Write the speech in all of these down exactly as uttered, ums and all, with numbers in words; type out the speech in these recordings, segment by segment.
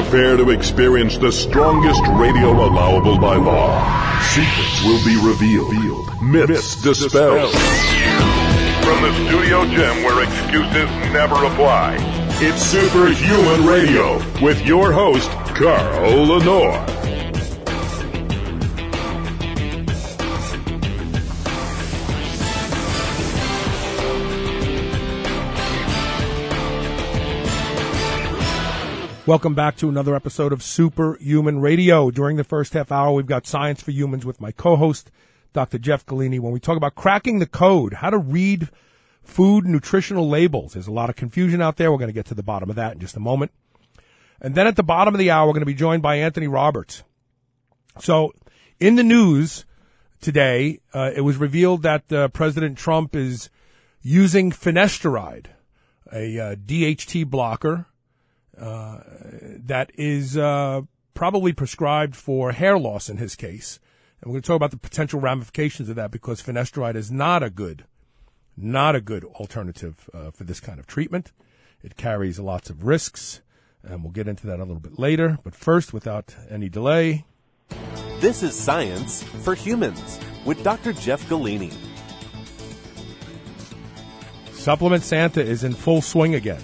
Prepare to experience the strongest radio allowable by law. Secrets will be revealed. Myths dispelled. From the studio gym where excuses never apply, it's Superhuman Radio with your host, Carl Lenore. Welcome back to another episode of Superhuman Radio. During the first half hour, we've got Science for Humans with my co-host, Doctor Jeff Galini, when we talk about cracking the code, how to read food nutritional labels. There's a lot of confusion out there. We're going to get to the bottom of that in just a moment. And then at the bottom of the hour, we're going to be joined by Anthony Roberts. So in the news today, uh, it was revealed that uh, President Trump is using finasteride, a uh, D H T blocker, Uh, that is uh, probably prescribed for hair loss in his case. And we're going to talk about the potential ramifications of that because finasteride is not a good, not a good alternative uh, for this kind of treatment. It carries lots of risks, and we'll get into that a little bit later. But first, without any delay... This is Science for Humans with Doctor Jeff Galini. Supplement Santa is in full swing again.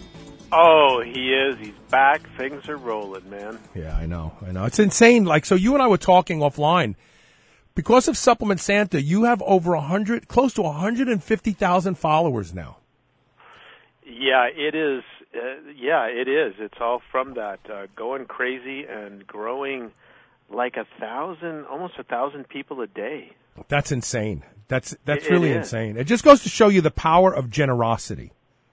Oh, he is. He's back. Things are rolling, man. Yeah, I know. I know. It's insane. Like, so you and I were talking offline. Because of Supplement Santa, you have over a hundred, close to one hundred fifty thousand followers now. Yeah, it is. Uh, yeah, it is. It's all from that. Uh, going crazy and growing like a thousand, almost a thousand people a day. That's insane. That's, that's it, really it insane. It just goes to show you the power of generosity.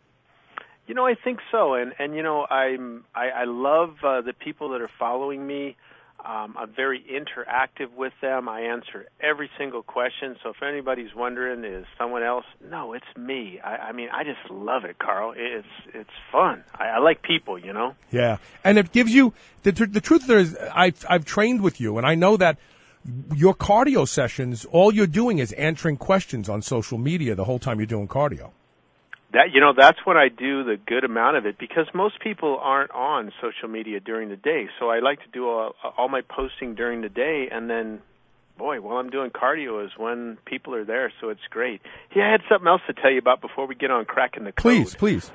You know, I think so, and and you know, I'm I, I love uh, the people that are following me. Um, I'm very interactive with them. I answer every single question. So if anybody's wondering, is someone else? No, it's me. I, I mean, I just love it, Carl. It's it's fun. I, I like people, you know. Yeah, and it gives you the the truth. There is, I've I've trained with you, and I know that your cardio sessions, all you're doing is answering questions on social media the whole time you're doing cardio. That, you know, that's when I do the good amount of it because most people aren't on social media during the day. So I like to do all, all my posting during the day, and then, boy, while I'm doing cardio is when people are there. So it's great. Hey, I had something else to tell you about before we get on cracking the code. Please, please.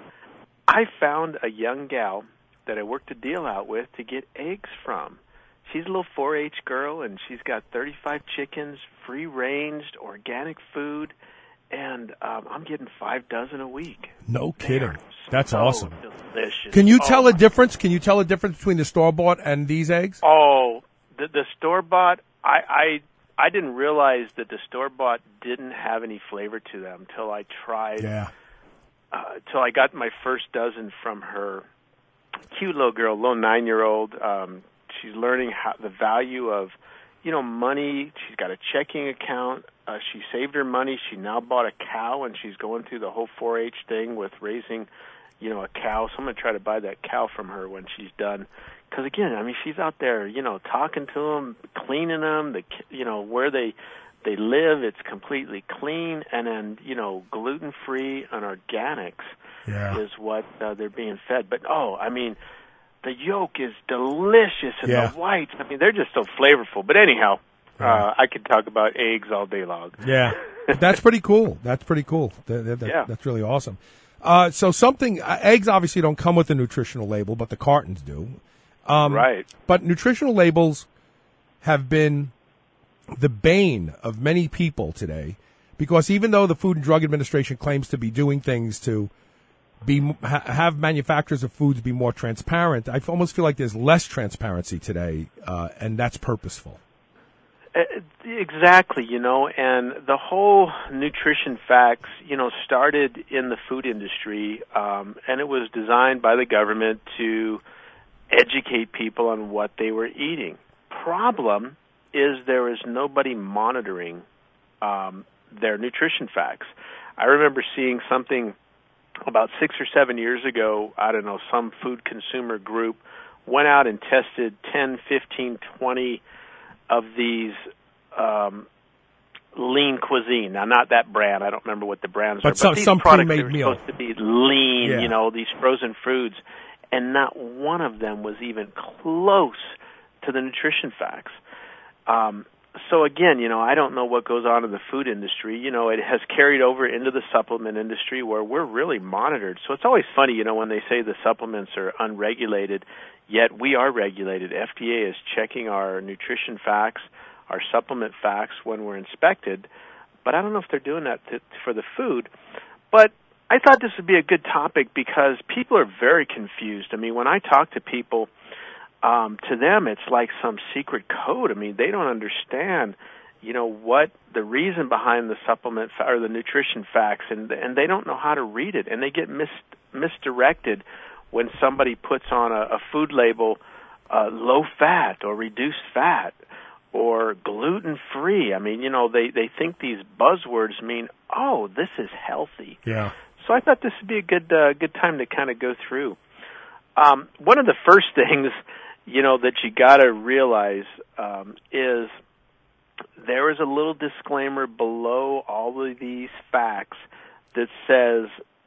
I found a young gal that I worked a deal out with to get eggs from. She's a little four H girl, and she's got thirty-five chickens, free-ranged, organic food. And um, I'm getting five dozen a week. No kidding. That's so awesome. Delicious. Can you oh tell a difference? Can you tell a difference between the store-bought and these eggs? Oh, the, the store-bought, I, I I didn't realize that the store-bought didn't have any flavor to them till I tried. Yeah. Uh, till I got my first dozen from her. Cute little girl, little nine-year-old. Um, she's learning how, the value of, you know, money. She's got a checking account. Uh, she saved her money. She now bought a cow, and she's going through the whole four H thing with raising, you know, a cow. So I'm going to try to buy that cow from her when she's done. Because, again, I mean, she's out there, you know, talking to them, cleaning them, the, you know, where they they live, it's completely clean. And then, you know, gluten-free and organics yeah. is what uh, they're being fed. But, oh, I mean, the yolk is delicious, and yeah. the whites, I mean, they're just so flavorful. But anyhow, uh, I could talk about eggs all day long. Yeah, that's pretty cool. That's pretty cool. That, that, that, yeah. That's really awesome. Uh, so something, uh, eggs obviously don't come with a nutritional label, but the cartons do. Um, right. But nutritional labels have been the bane of many people today because even though the Food and Drug Administration claims to be doing things to be ha- have manufacturers of foods be more transparent, I almost feel like there's less transparency today, uh, and that's purposeful. Uh, exactly, you know, and the whole nutrition facts, you know, started in the food industry, um, and it was designed by the government to educate people on what they were eating. Problem is there is nobody monitoring um, their nutrition facts. I remember seeing something about six or seven years ago, I don't know, some food consumer group went out and tested ten, fifteen, twenty of these um, lean cuisine. Now, not that brand. I don't remember what the brands but are. Some, but these some products pre-made are meal. supposed to be lean, yeah. you know, these frozen foods. and not one of them was even close to the nutrition facts. Um, so again, you know, I don't know what goes on in the food industry. You know, it has carried over into the supplement industry where we're really monitored. So it's always funny, you know, when they say the supplements are unregulated, yet we are regulated. F D A is checking our nutrition facts, our supplement facts when we're inspected, but I don't know if they're doing that to, for the food. But I thought this would be a good topic because people are very confused. I mean, when I talk to people, um, to them it's like some secret code. I mean, they don't understand, you know, what the reason behind the supplement fa- or the nutrition facts, and and they don't know how to read it, and they get mis- misdirected when somebody puts on a, a food label, uh, low fat or reduced fat or gluten-free. I mean, you know, they, they think these buzzwords mean, oh, this is healthy. Yeah. So I thought this would be a good uh, good time to kind of go through. Um, one of the first things, you know, that you got to realize um, is there is a little disclaimer below all of these facts that says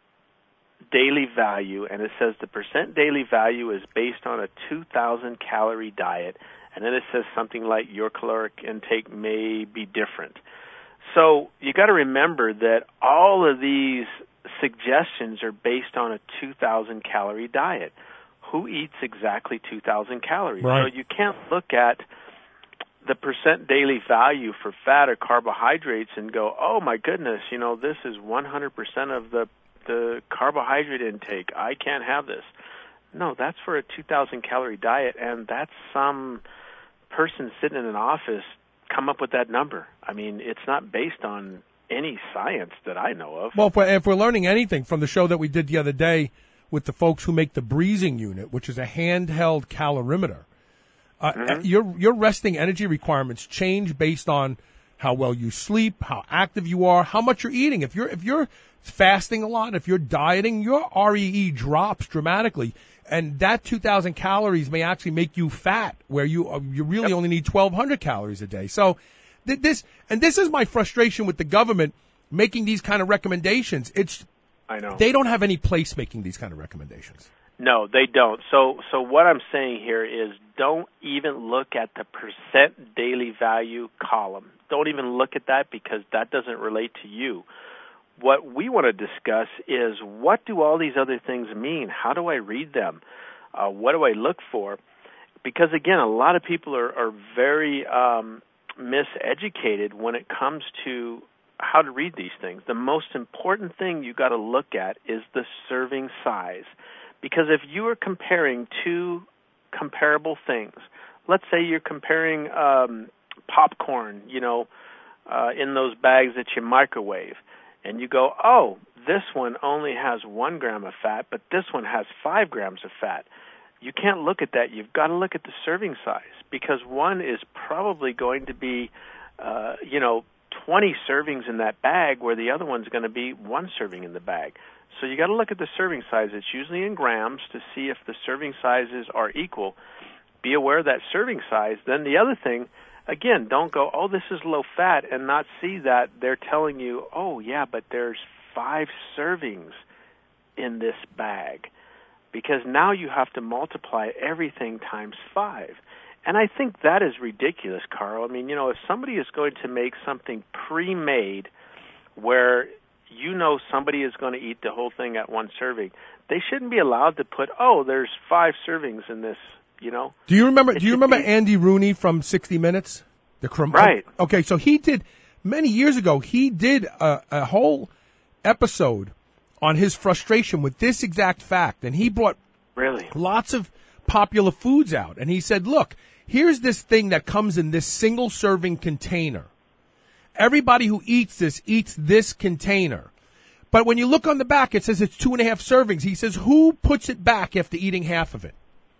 daily value, and it says the percent daily value is based on a two thousand calorie diet, and then it says something like your caloric intake may be different. So you got to remember that all of these suggestions are based on a two thousand calorie diet. Who eats exactly two thousand calories? Right. So you can't look at the percent daily value for fat or carbohydrates and go, oh my goodness, you know, this is one hundred percent of the the carbohydrate intake. I can't have this. No, that's for a two thousand calorie diet, and that's some person sitting in an office come up with that number. I mean, it's not based on any science that I know of. Well, if we're, if we're learning anything from the show that we did the other day with the folks who make the Breezing unit, which is a handheld calorimeter, uh, mm-hmm. your your resting energy requirements change based on how well you sleep, how active you are, how much you're eating. If you're if you're fasting a lot, if you're dieting, your R E E drops dramatically, and that two thousand calories may actually make you fat, where you uh, you really yep. only need twelve hundred calories a day. So th- this and this is my frustration with the government making these kind of recommendations. It's I know they don't have any place making these kind of recommendations. No, they don't. So so what I'm saying here is don't even look at the percent daily value column. Don't even look at that because that doesn't relate to you. What we want to discuss is what do all these other things mean? How do I read them? Uh, what do I look for? Because, again, a lot of people are, are very um, miseducated when it comes to how to read these things. The most important thing you got to look at is the serving size. Because if you are comparing two comparable things, let's say you're comparing um, popcorn, you know, uh, in those bags that you microwave, and you go, oh, this one only has one gram of fat, but this one has five grams of fat. You can't look at that. You've got to look at the serving size because one is probably going to be, uh, you know, twenty servings in that bag where the other one's going to be one serving in the bag. So you got to look at the serving size. It's usually in grams to see if the serving sizes are equal. Be aware of that serving size. Then the other thing, again, don't go, oh, this is low fat, and not see that they're telling you, oh, yeah, but there's five servings in this bag. Because now you have to multiply everything times five. And I think that is ridiculous, Carl. I mean, you know, if somebody is going to make something pre-made where you know somebody is going to eat the whole thing at one serving, they shouldn't be allowed to put, oh, there's five servings in this. You know? Do you remember? It do you remember be, Andy Rooney from sixty minutes? The crim- right. Okay, so he did many years ago. He did a, a whole episode on his frustration with this exact fact, and he brought really lots of popular foods out, and he said, "Look, here's this thing that comes in this single serving container. Everybody who eats this eats this container." But when you look on the back, it says it's two and a half servings. He says, who puts it back after eating half of it?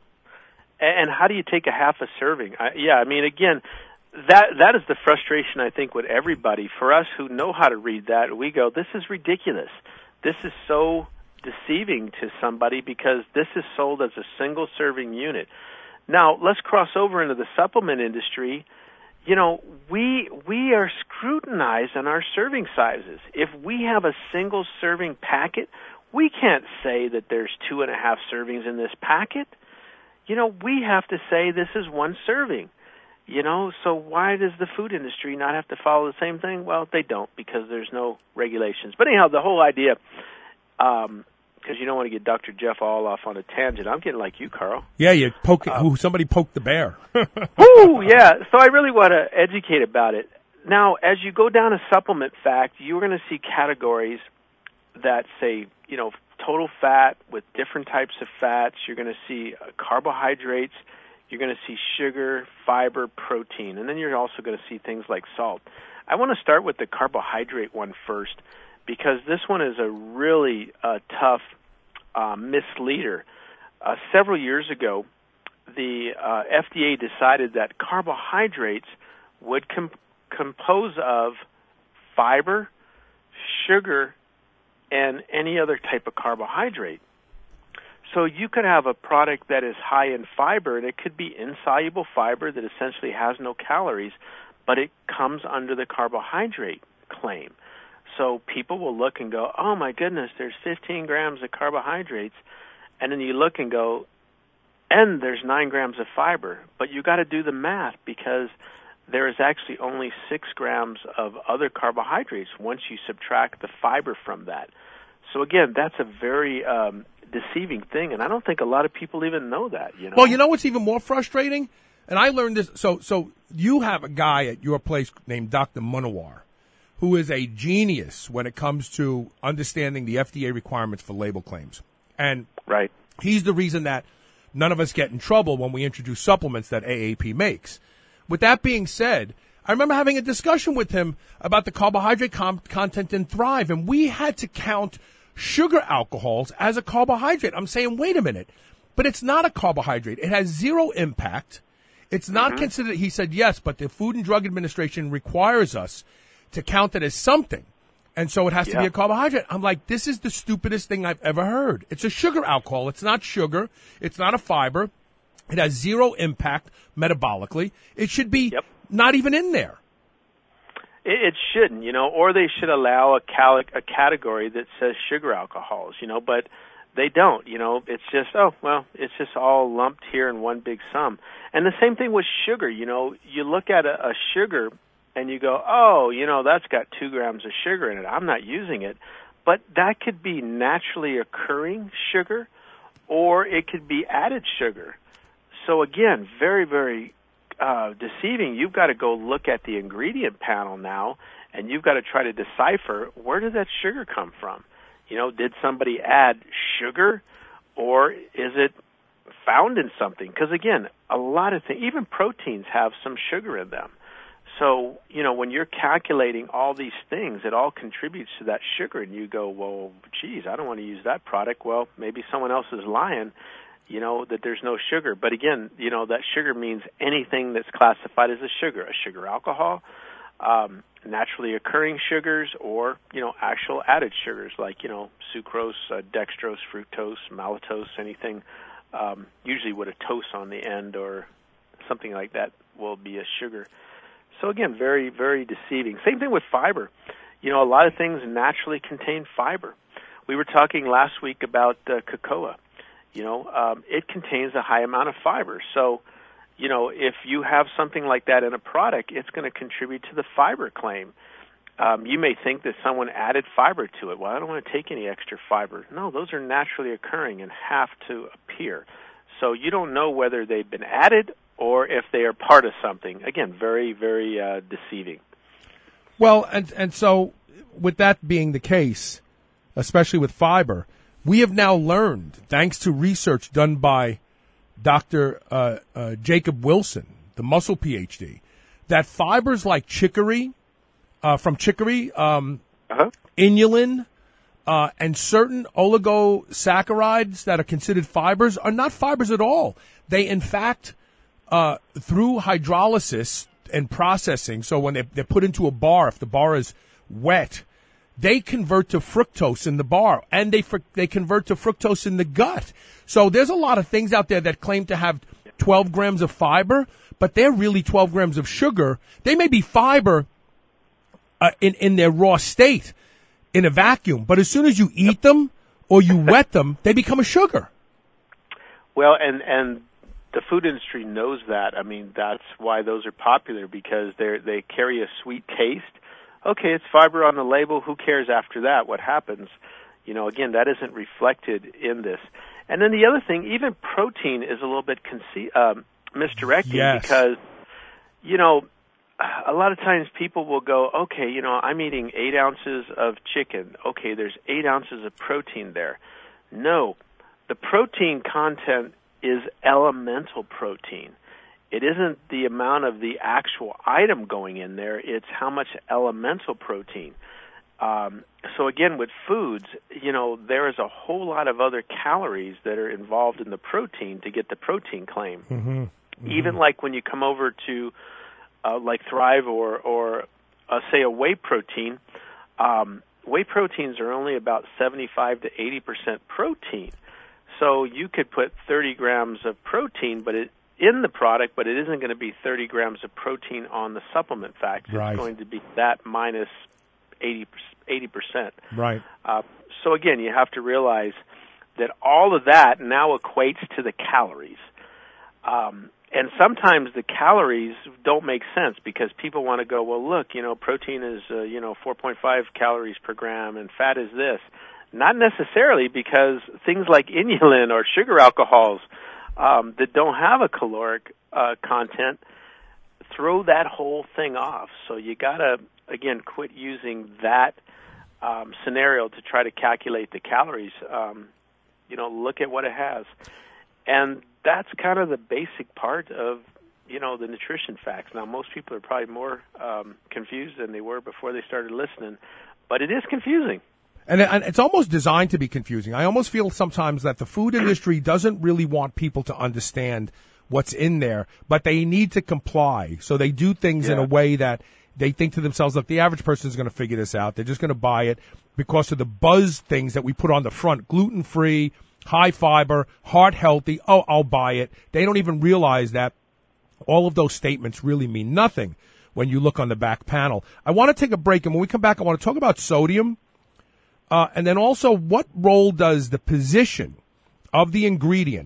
And how do you take a half a serving? I, yeah, I mean, again, that that is the frustration, I think, with everybody. For us who know how to read that, we go, this is ridiculous. This is so deceiving to somebody because this is sold as a single serving unit. Now, let's cross over into the supplement industry. You know, we we are scrutinized on our serving sizes. If we have a single serving packet, we can't say that there's two and a half servings in this packet. You know, we have to say this is one serving. You know, so why does the food industry not have to follow the same thing? Well, they don't, because there's no regulations. But anyhow, the whole idea, um, because you don't want to get Doctor Jeff all off on a tangent. I'm getting like you, Carl. Yeah, you poke. Uh, who somebody poked the bear. Woo, yeah. So I really want to educate about it. Now, as you go down a supplement fact, you're going to see categories that say, you know, total fat with different types of fats. You're going to see uh, carbohydrates. You're going to see sugar, fiber, protein, and then you're also going to see things like salt. I want to start with the carbohydrate one first, because this one is a really uh, tough uh, misleader. Uh, several years ago, the uh, F D A decided that carbohydrates would com- compose of fiber, sugar, and any other type of carbohydrate. So you could have a product that is high in fiber, and it could be insoluble fiber that essentially has no calories, but it comes under the carbohydrate claim. So people will look and go, oh, my goodness, there's fifteen grams of carbohydrates. And then you look and go, and there's nine grams of fiber. But you got to do the math, because there is actually only six grams of other carbohydrates once you subtract the fiber from that. So, again, that's a very um, deceiving thing, and I don't think a lot of people even know that. You know? Well, you know what's even more frustrating? And I learned this. So, so you have a guy at your place named Doctor Munawar, who is a genius when it comes to understanding the F D A requirements for label claims. And right. he's the reason that none of us get in trouble when we introduce supplements that A A P makes. With that being said, I remember having a discussion with him about the carbohydrate com- content in Thrive, and we had to count sugar alcohols as a carbohydrate. I'm saying, wait a minute, but it's not a carbohydrate. It has zero impact. It's not mm-hmm. considered, he said, yes, but the Food and Drug Administration requires us to count it as something. And so it has yeah. to be a carbohydrate. I'm like, this is the stupidest thing I've ever heard. It's a sugar alcohol. It's not sugar. It's not a fiber. It has zero impact metabolically. It should be yep. not even in there. It shouldn't, you know, or they should allow a, cal- a category that says sugar alcohols, you know, but they don't, you know. It's just, oh, well, it's just all lumped here in one big sum. And the same thing with sugar, you know. You look at a, a sugar and you go, oh, you know, that's got two grams of sugar in it. I'm not using it. But that could be naturally occurring sugar, or it could be added sugar. So, again, very, very Uh, deceiving. You've got to go look at the ingredient panel now, and you've got to try to decipher, where did that sugar come from? You know, did somebody add sugar, or is it found in something? Because, again, a lot of things, even proteins have some sugar in them. So, you know, when you're calculating all these things, it all contributes to that sugar, and you go, well, geez, I don't want to use that product. Well, maybe someone else is lying, you know, that there's no sugar. But again, you know, that sugar means anything that's classified as a sugar, a sugar alcohol, um, naturally occurring sugars, or, you know, actual added sugars like, you know, sucrose, uh, dextrose, fructose, maltose, anything, um, usually with a toast on the end or something like that will be a sugar. So again, very, very deceiving. Same thing with fiber. You know, a lot of things naturally contain fiber. We were talking last week about uh, cocoa. You know, um, it contains a high amount of fiber. So, you know, if you have something like that in a product, it's going to contribute to the fiber claim. Um, you may think that someone added fiber to it. Well, I don't want to take any extra fiber. No, those are naturally occurring and have to appear. So you don't know whether they've been added or if they are part of something. Again, very, very uh, deceiving. Well, and and so with that being the case, especially with fiber, we have now learned, thanks to research done by Doctor Uh, uh, Jacob Wilson, the muscle PhD, that fibers like chicory, uh, from chicory, um, uh-huh. inulin, uh, and certain oligosaccharides that are considered fibers are not fibers at all. They, in fact, uh, through hydrolysis and processing, so when they, they're put into a bar, if the bar is wet, they convert to fructose in the bar, and they fr- they convert to fructose in the gut. So there's a lot of things out there that claim to have twelve grams of fiber, but they're really twelve grams of sugar. They may be fiber uh, in, in their raw state, in a vacuum, but as soon as you eat them or you wet them, they become a sugar. Well, and and the food industry knows that. I mean, that's why those are popular, because they they carry a sweet taste. Okay, it's fiber on the label. Who cares after that? What happens? You know, again, that isn't reflected in this. And then the other thing, even protein is a little bit conce- um, misdirecting yes. because, you know, a lot of times people will go, okay, you know, I'm eating eight ounces of chicken. Okay, there's eight ounces of protein there. No, the protein content is elemental protein. It isn't the amount of the actual item going in there. It's how much elemental protein. Um, so again, with foods, you know, there is a whole lot of other calories that are involved in the protein to get the protein claim. Mm-hmm. Mm-hmm. Even like when you come over to uh, like Thrive or, or uh, say a whey protein, um, whey proteins are only about seventy-five to eighty percent protein. So you could put thirty grams of protein, but it in the product, but it isn't going to be thirty grams of protein on the supplement facts. Right. It's going to be that minus eighty percent. Right. Uh, so again, you have to realize that all of that now equates to the calories. Um, and sometimes the calories don't make sense because people want to go, well, look, you know, protein is, uh, you know, four point five calories per gram and fat is this. Not necessarily, because things like inulin or sugar alcohols um, that don't have a caloric uh, content throw that whole thing off. So you got to, again, quit using that um, scenario to try to calculate the calories. Um, you know, look at what it has. And that's kind of the basic part of, you know, the nutrition facts. Now, most people are probably more um, confused than they were before they started listening, but it is confusing. And, and it's almost designed to be confusing. I almost feel sometimes that the food industry doesn't really want people to understand what's in there, but they need to comply. So they do things yeah. in a way that they think to themselves, look, the average person is going to figure this out. They're just going to buy it because of the buzz things that we put on the front, gluten-free, high fiber, heart healthy. Oh, I'll buy it. They don't even realize that all of those statements really mean nothing when you look on the back panel. I want to take a break, and when we come back, I want to talk about sodium. Uh, and then also, what role does the position of the ingredient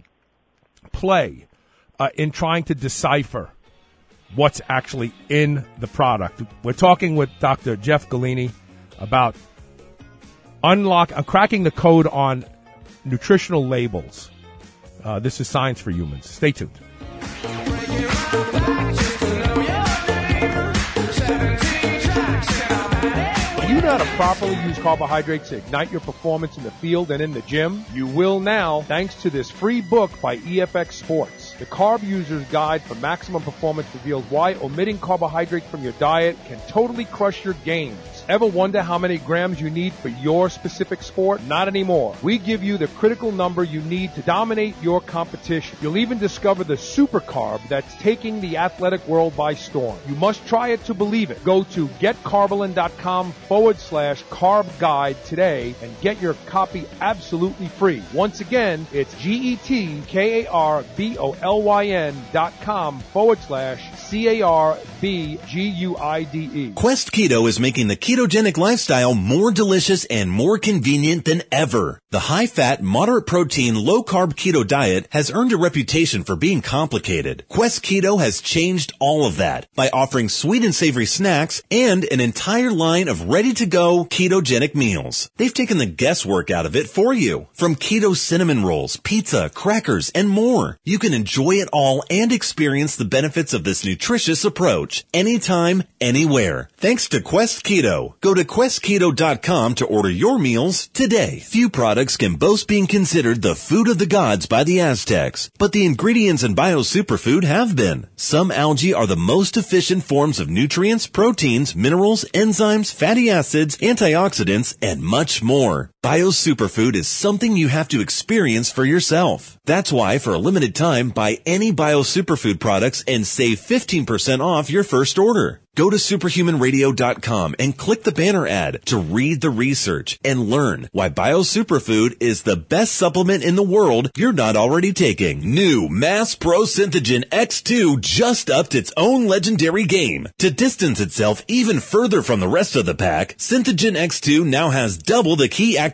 play uh, in trying to decipher what's actually in the product? We're talking with Doctor Jeff Galini about unlock, uh, cracking the code on nutritional labels. Uh, this is Science for Humans. Stay tuned. You know how to properly use carbohydrates to ignite your performance in the field and in the gym? You will now, thanks to this free book by E F X Sports. The Carb User's Guide for Maximum Performance reveals why omitting carbohydrates from your diet can totally crush your gains. Ever wonder how many grams you need for your specific sport? Not anymore. We give you the critical number you need to dominate your competition. You'll even discover the super carb that's taking the athletic world by storm. You must try it to believe it. Go to getcarbolin.com forward slash carb guide today and get your copy absolutely free. Once again, it's G-E-T-K-A-R-B-O-L-Y-N dot com forward slash C-A-R-B-G-U-I-D-E. Quest Keto is making the ketogenic lifestyle more delicious and more convenient than ever. The high-fat, moderate-protein, low-carb keto diet has earned a reputation for being complicated. Quest Keto has changed all of that by offering sweet and savory snacks and an entire line of ready-to-go ketogenic meals. They've taken the guesswork out of it for you. From keto cinnamon rolls, pizza, crackers, and more. You can enjoy it all and experience the benefits of this nutritious approach anytime, anywhere. Thanks to Quest Keto. Go to quest keto dot com to order your meals today. Few products can boast being considered the food of the gods by the Aztecs, but the ingredients in Bio Superfood have been. Some algae are the most efficient forms of nutrients, proteins, minerals, enzymes, fatty acids, antioxidants, and much more. Bio Superfood is something you have to experience for yourself. That's why, for a limited time, buy any Bio Superfood products and save fifteen percent off your first order. Go to superhuman radio dot com and click the banner ad to read the research and learn why Bio Superfood is the best supplement in the world you're not already taking. New Mass Pro Synthogen X two just upped its own legendary game. To distance itself even further from the rest of the pack, Synthogen X two now has double the key active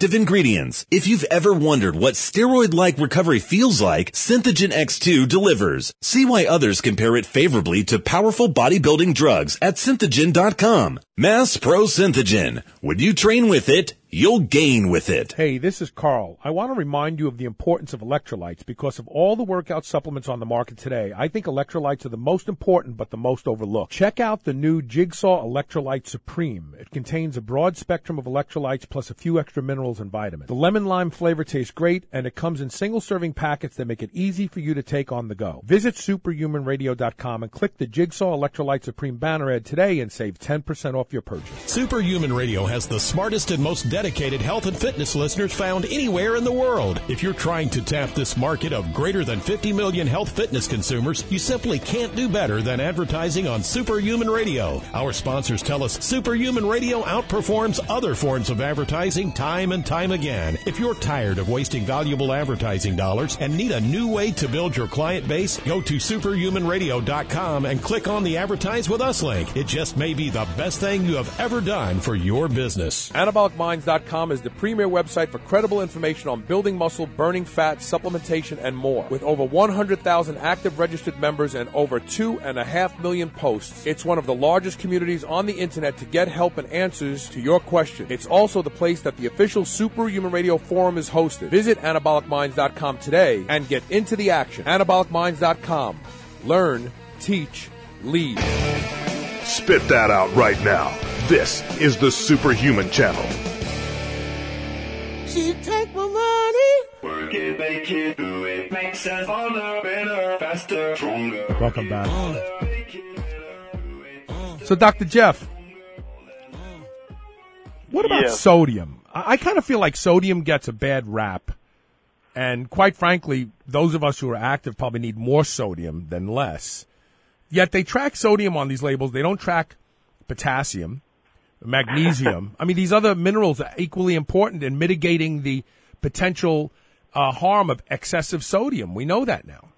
active ingredients. If you've ever wondered what steroid-like recovery feels like, Synthogen X two delivers. See why others compare it favorably to powerful bodybuilding drugs at synthogen dot com. Mass Pro Synthogen. When you train with it, you'll gain with it. Hey, this is Carl. I want to remind you of the importance of electrolytes because of all the workout supplements on the market today. I think electrolytes are the most important but the most overlooked. Check out the new Jigsaw Electrolyte Supreme. It contains a broad spectrum of electrolytes plus a few extra minerals and vitamins. The lemon lime flavor tastes great and it comes in single serving packets that make it easy for you to take on the go. Visit superhuman radio dot com and click the Jigsaw Electrolyte Supreme banner ad today and save ten percent off your purchase. Superhuman Radio has the smartest and most dedicated health and fitness listeners found anywhere in the world. If you're trying to tap this market of greater than fifty million health fitness consumers, you simply can't do better than advertising on Superhuman Radio. Our sponsors tell us Superhuman Radio outperforms other forms of advertising time and time again. If you're tired of wasting valuable advertising dollars and need a new way to build your client base, go to superhuman radio dot com and click on the Advertise With Us link. It just may be the best thing you have ever done for your business. anabolic minds dot com is the premier website for credible information on building muscle, burning fat, supplementation, and more. With over one hundred thousand active registered members and over two and a half million posts, it's one of the largest communities on the internet to get help and answers to your questions. It's also the place that the official Superhuman Radio Forum is hosted. Visit anabolic minds dot com today and get into the action. anabolic minds dot com. Learn, teach, lead. Spit that out right now. This is the Superhuman Channel. She take my money. Work it, make it, do it. Makes us harder, better, faster, stronger. Welcome back. So, Doctor Jeff, what about Yes. sodium? I, I kind of feel like sodium gets a bad rap. And quite frankly, those of us who are active probably need more sodium than less. Yet they track sodium on these labels. They don't track potassium, magnesium. I mean, these other minerals are equally important in mitigating the potential uh, harm of excessive sodium. We know that now.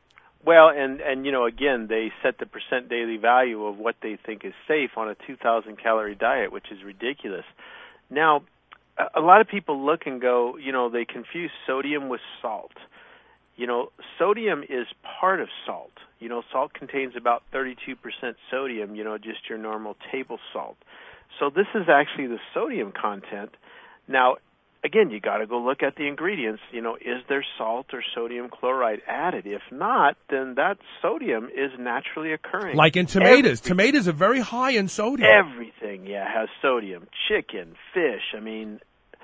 Well, and, and, you know, again, they set the percent daily value of what they think is safe on a two thousand calorie diet, which is ridiculous. Now, a, a lot of people look and go, you know, they confuse sodium with salt. You know, sodium is part of salt. You know, salt contains about thirty-two percent sodium, you know, just your normal table salt. So this is actually the sodium content. Now, again, you got to go look at the ingredients. You know, is there salt or sodium chloride added? If not, then that sodium is naturally occurring. Like in tomatoes. Tomatoes are very high in sodium. Everything, yeah, has sodium. Chicken, fish, I mean,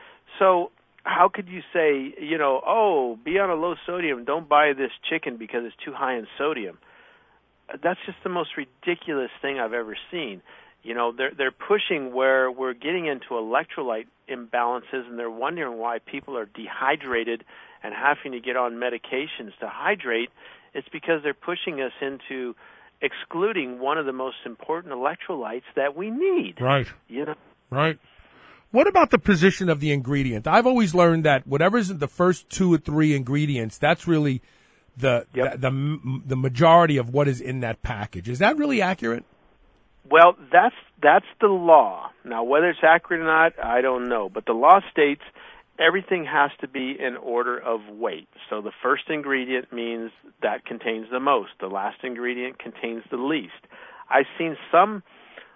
so how could you say, you know, oh, be on a low sodium, don't buy this chicken because it's too high in sodium? That's just the most ridiculous thing I've ever seen. You know, they're they're pushing where we're getting into electrolyte imbalances, and they're wondering why people are dehydrated and having to get on medications to hydrate. It's because they're pushing us into excluding one of the most important electrolytes that we need. Right. You know? Right. What about the position of the ingredient? I've always learned that whatever's in the first two or three ingredients, that's really the, Yep. the the the majority of what is in that package. Is that really accurate? Well, that's that's the law. Now, whether it's accurate or not, I don't know. But the law states everything has to be in order of weight. So the first ingredient means that contains the most. The last ingredient contains the least. I've seen some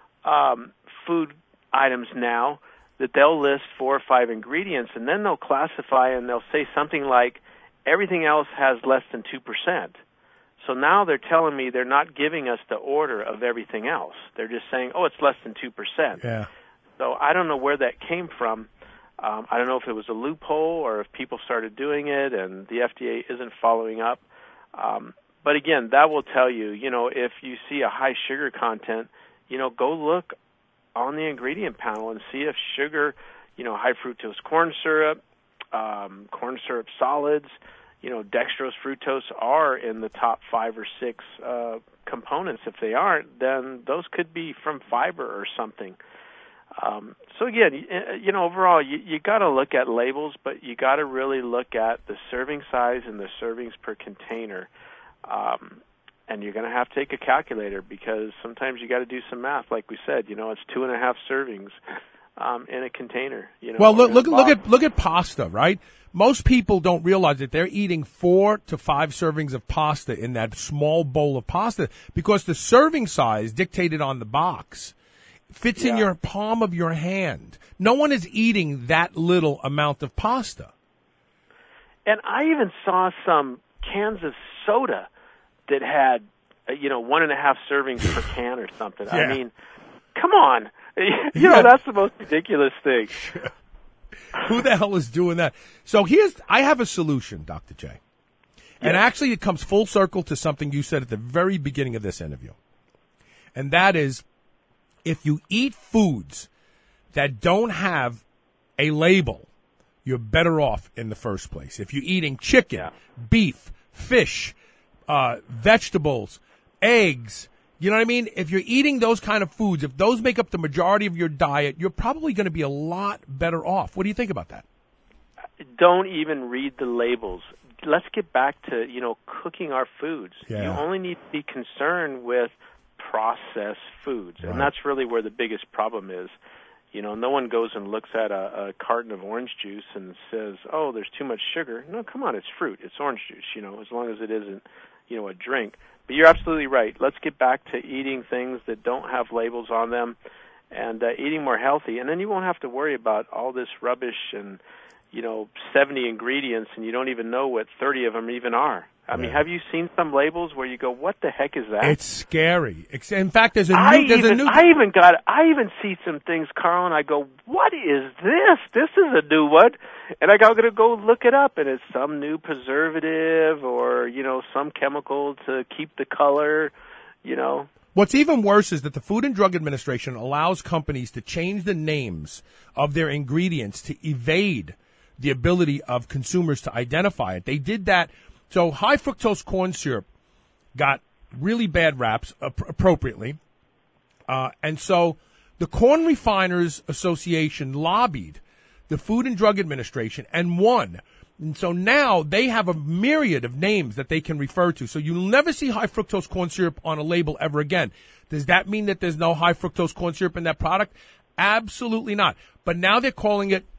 um, food items now that they'll list four or five ingredients, and then they'll classify and they'll say something like everything else has less than two percent. So now they're telling me they're not giving us the order of everything else. They're just saying, oh, it's less than two percent. Yeah. So I don't know where that came from. Um, I don't know if it was a loophole or if people started doing it and the F D A isn't following up. Um, but again, that will tell you, you know, if you see a high sugar content, you know, go look on the ingredient panel and see if sugar, you know, high fructose corn syrup, um, corn syrup solids, you know, dextrose, fructose are in the top five or six uh, components. If they aren't, then those could be from fiber or something. Um, so again, you know, overall, you, you got to look at labels, but you got to really look at the serving size and the servings per container. Um, and you're going to have to take a calculator because sometimes you got to do some math. Like we said, you know, it's two and a half servings um, in a container. You know. Well, or look in a look look box. at look at pasta, right? Most people don't realize that they're eating four to five servings of pasta in that small bowl of pasta because the serving size dictated on the box fits in Yeah. your palm of your hand. No one is eating that little amount of pasta. And I even saw some cans of soda that had, uh, you know, one and a half servings per can or something. Yeah. I mean, come on. you Yeah. know, that's the most ridiculous thing. Who the hell is doing that? So here's, I have a solution, Doctor J. And Yes. actually it comes full circle to something you said at the very beginning of this interview. And that is, if you eat foods that don't have a label, you're better off in the first place. If you're eating chicken, Yeah. beef, fish, uh, vegetables, eggs, you know what I mean? If you're eating those kind of foods, if those make up the majority of your diet, you're probably going to be a lot better off. What do you think about that? Don't even read the labels. Let's get back to, you know, cooking our foods. Yeah. You only need to be concerned with processed foods. Right. And that's really where the biggest problem is. You know, no one goes and looks at a, a carton of orange juice and says, oh, there's too much sugar. No, come on, it's fruit. It's orange juice, you know, as long as it isn't, you know, a drink. But you're absolutely right. Let's get back to eating things that don't have labels on them and uh, eating more healthy. And then you won't have to worry about all this rubbish and, you know, seventy ingredients, and you don't even know what thirty of them even are. I mean, Yeah. have you seen some labels where you go, what the heck is that? It's scary. It's- In fact, there's a new, I there's even, a new, I even got, I even see some things, Carl, and I go, what is this? This is a new one. And I got to go look it up, and it's some new preservative or, you know, some chemical to keep the color, you know. What's even worse is that the Food and Drug Administration allows companies to change the names of their ingredients to evade the ability of consumers to identify it. They did that. So high fructose corn syrup got really bad raps ap- appropriately. Uh, and so the Corn Refiners Association lobbied the Food and Drug Administration and won. And so now they have a myriad of names that they can refer to. So you'll never see high fructose corn syrup on a label ever again. Does that mean that there's no high fructose corn syrup in that product? Absolutely not. But now they're calling it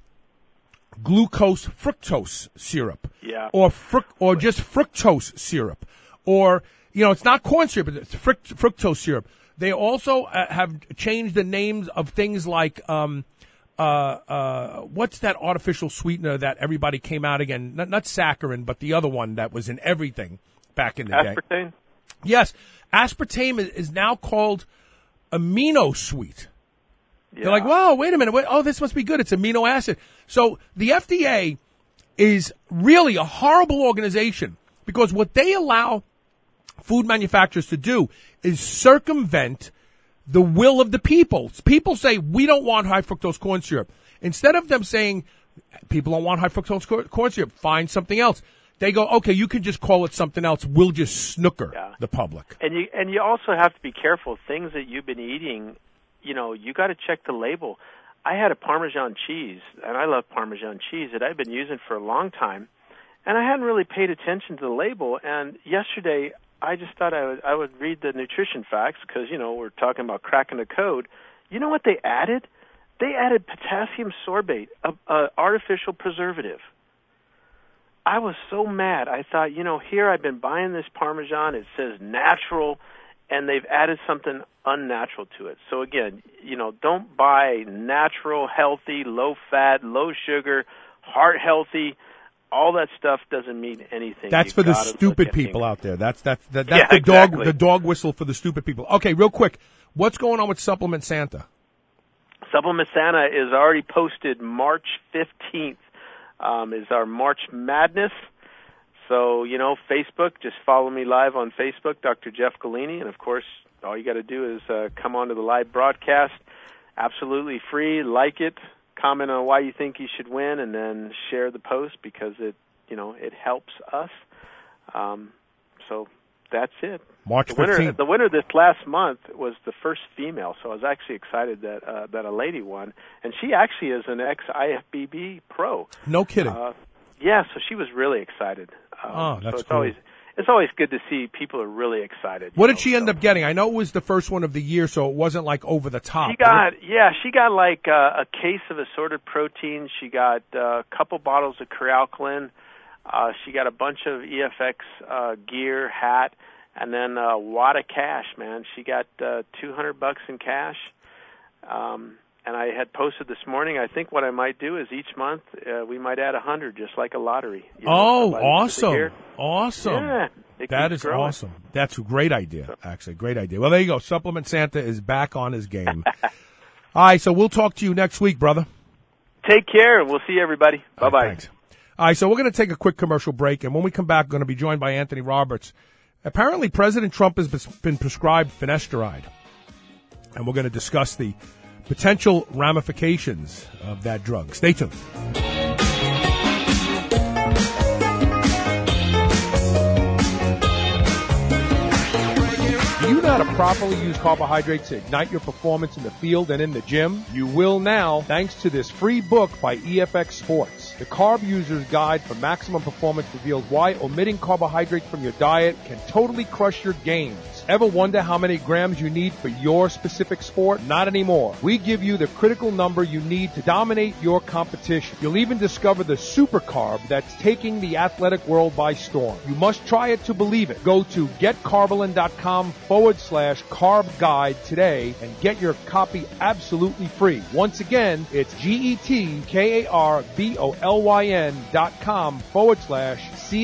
glucose fructose syrup. Yeah. Or fruc- or just fructose syrup. Or, you know, it's not corn syrup, it's fruct- fructose syrup. They also uh, have changed the names of things like, um, uh, uh, what's that artificial sweetener that everybody came out again? Not, not saccharin, but the other one that was in everything back in the day. Aspartame? Yes. Aspartame is, is now called amino sweet. Yeah. They're like, whoa, wait a minute. Wait, oh, this must be good. It's amino acid. So the F D A is really a horrible organization because what they allow food manufacturers to do is circumvent the will of the people. People say, we don't want high fructose corn syrup. Instead of them saying, people don't want high fructose cor- corn syrup, find something else. They go, okay, you can just call it something else. We'll just snooker Yeah. the public. And you and you also have to be careful. Things that you've been eating, you know, you got to check the label. I had a Parmesan cheese, and I love Parmesan cheese that I've been using for a long time, and I hadn't really paid attention to the label. And yesterday, I just thought I would I would read the nutrition facts because you know we're talking about cracking the code. You know what they added? They added potassium sorbate, a, a artificial preservative. I was so mad. I thought, you know, here I've been buying this Parmesan. It says natural, and they've added something unnatural to it. So again, you know, don't buy natural, healthy, low-fat, low-sugar, heart-healthy. All that stuff doesn't mean anything. That's You've for the gotta stupid look at people things. out there. That's that's that, that's Yeah, the dog exactly. the dog whistle for the stupid people. Okay, real quick, what's going on with Supplement Santa? Supplement Santa is already posted March fifteenth. Um, is our March Madness. So, you know, Facebook, just follow me live on Facebook, Doctor Jeff Galini, and of course, all you got to do is uh, come on to the live broadcast, absolutely free, like it, comment on why you think you should win, and then share the post because it, you know, it helps us. Um, so that's it. March The winner, fifteenth. the winner this last month was the first female, so I was actually excited that uh, that a lady won, and she actually is an ex-I F B B pro. No kidding. Uh, yeah, so she was really excited. Um, Oh, that's so it's cool. always it's always good to see people are really excited. What know, did she so. end up getting? I know it was the first one of the year, so it wasn't like over the top. She got, yeah, she got like uh, a case of assorted proteins. She got uh, a couple bottles of Crealkaline. Uh, she got a bunch of E F X uh, gear, hat, and then a wad of cash, man. She got uh, two hundred bucks in cash. Um, and I had posted this morning, I think what I might do is each month uh, we might add one hundred, just like a lottery. You know, oh, awesome. Awesome. Yeah. That is growing. awesome. That's a great idea, actually. Great idea. Well, there you go. Supplement Santa is back on his game. All right, so we'll talk to you next week, brother. Take care, and we'll see everybody. Bye-bye. All right, thanks. All right, so we're going to take a quick commercial break, and when we come back, we're going to be joined by Anthony Roberts. Apparently, President Trump has been prescribed finasteride, and we're going to discuss the potential ramifications of that drug. Stay tuned. Do you know how to properly use carbohydrates to ignite your performance in the field and in the gym? You will now, thanks to this free book by E F X Sports. The Carb User's Guide for Maximum Performance reveals why omitting carbohydrates from your diet can totally crush your gains. Ever wonder how many grams you need for your specific sport? Not anymore. We give you the critical number you need to dominate your competition. You'll even discover the super carb that's taking the athletic world by storm. You must try it to believe it. Go to getcarbolin.com forward slash carb guide today and get your copy absolutely free. Once again, it's G-E-T-K-A-R-B-O-L-Y-N dot com forward slash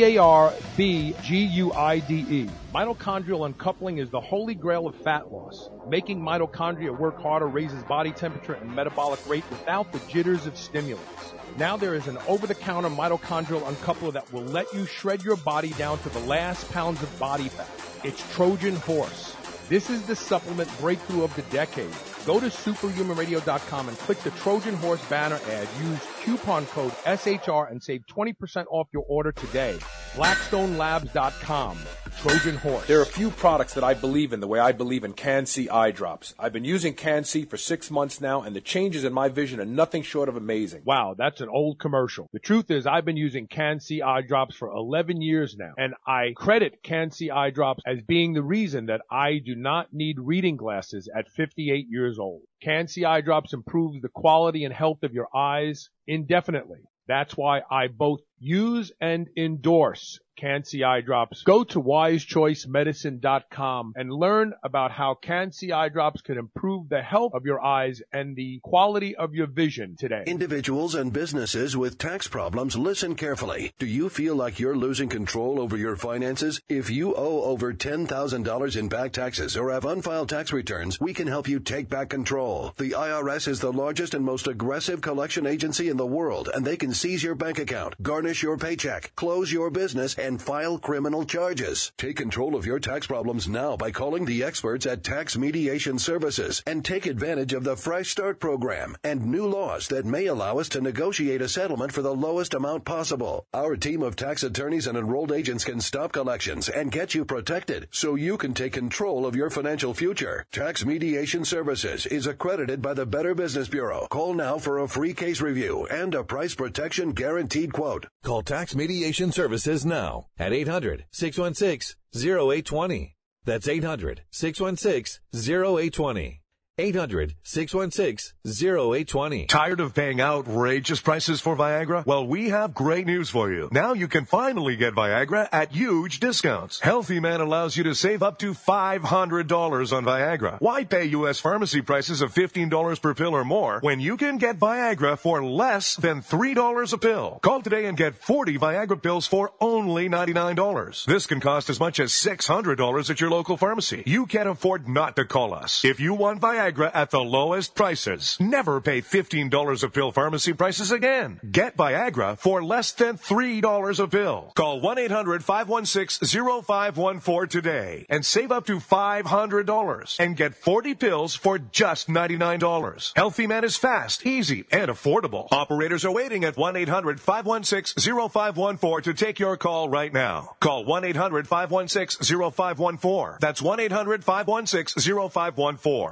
C-A-R-B-G-U-I-D-E. Mitochondrial uncoupling is the holy grail of fat loss. Making mitochondria work harder raises body temperature and metabolic rate without the jitters of stimulants. Now there is an over-the-counter mitochondrial uncoupler that will let you shred your body down to the last pounds of body fat. It's Trojan Horse. This is the supplement breakthrough of the decade. Go to superhuman radio dot com and click the Trojan Horse banner ad. Use coupon code S H R and save twenty percent off your order today. blackstone labs dot com. Trojan Horse. There are a few products that I believe in the way I believe in Can-C eye drops. I've been using Can-C for six months now, and the changes in my vision are nothing short of amazing. Wow, that's an old commercial. The truth is I've been using Can-C eye drops for eleven years now, and I credit Can-C eye drops as being the reason that I do not need reading glasses at fifty-eight years old. Can-C eye drops improves the quality and health of your eyes indefinitely. That's why I both use and endorse Can-C eye drops. Go to wise choice medicine dot com and learn about how Can-C eye drops can improve the health of your eyes and the quality of your vision today. Individuals and businesses with tax problems, listen carefully. Do you feel like you're losing control over your finances? If you owe over ten thousand dollars in back taxes or have unfiled tax returns, we can help you take back control. The I R S is the largest and most aggressive collection agency in the world, and they can seize your bank account, garnish your paycheck, close your business, and file criminal charges. Take control of your tax problems now by calling the experts at Tax Mediation Services and take advantage of the Fresh Start program and new laws that may allow us to negotiate a settlement for the lowest amount possible. Our team of tax attorneys and enrolled agents can stop collections and get you protected so you can take control of your financial future. Tax Mediation Services is accredited by the Better Business Bureau. Call now for a free case review and a price protection guaranteed quote. Call Tax Mediation Services now at eight hundred, six one six, zero eight two zero. That's eight hundred, six one six, zero eight two zero. eight hundred, six one six, zero eight two zero. Tired of paying outrageous prices for Viagra? Well, we have great news for you. Now you can finally get Viagra at huge discounts. Healthy Man allows you to save up to five hundred dollars on Viagra. Why pay U S pharmacy prices of fifteen dollars per pill or more when you can get Viagra for less than three dollars a pill? Call today and get forty Viagra pills for only ninety-nine dollars. This can cost as much as six hundred dollars at your local pharmacy. You can't afford not to call us. If you want Viagra at the lowest prices, never pay fifteen dollars a pill pharmacy prices again. Get Viagra for less than three dollars a pill. Call one eight hundred, five one six, zero five one four today and save up to five hundred dollars and get forty pills for just ninety-nine dollars. Healthy Man is fast, easy, and affordable. Operators are waiting at one eight hundred, five one six, zero five one four to take your call right now. Call one eight hundred, five one six, zero five one four. That's one eight hundred, five one six, zero five one four. Again,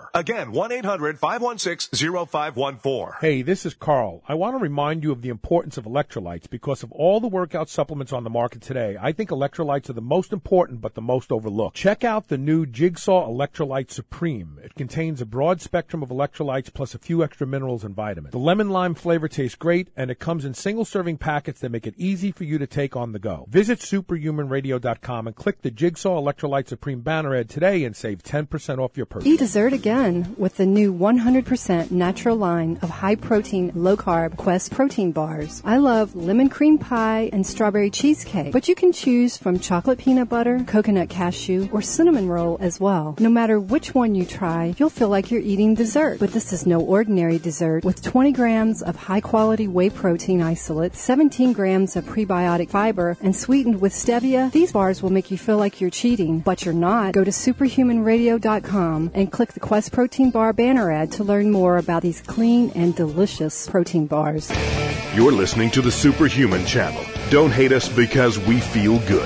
Again, one eight hundred five one six zero five one four. Hey, this is Carl. I want to remind you of the importance of electrolytes because of all the workout supplements on the market today. I think electrolytes are the most important but the most overlooked. Check out the new Jigsaw Electrolyte Supreme. It contains a broad spectrum of electrolytes plus a few extra minerals and vitamins. The lemon lime flavor tastes great, and it comes in single serving packets that make it easy for you to take on the go. Visit superhuman radio dot com and click the Jigsaw Electrolyte Supreme banner ad today and save ten percent off your purchase. Eat dessert again with the new one hundred percent natural line of high-protein, low-carb Quest protein bars. I love lemon cream pie and strawberry cheesecake, but you can choose from chocolate peanut butter, coconut cashew, or cinnamon roll as well. No matter which one you try, you'll feel like you're eating dessert. But this is no ordinary dessert. With twenty grams of high-quality whey protein isolate, seventeen grams of prebiotic fiber, and sweetened with stevia, these bars will make you feel like you're cheating, but you're not. Go to superhuman radio dot com and click the Quest Protein Bar banner ad to learn more about these clean and delicious protein bars. You're listening to the Superhuman Channel. Don't hate us because we feel good.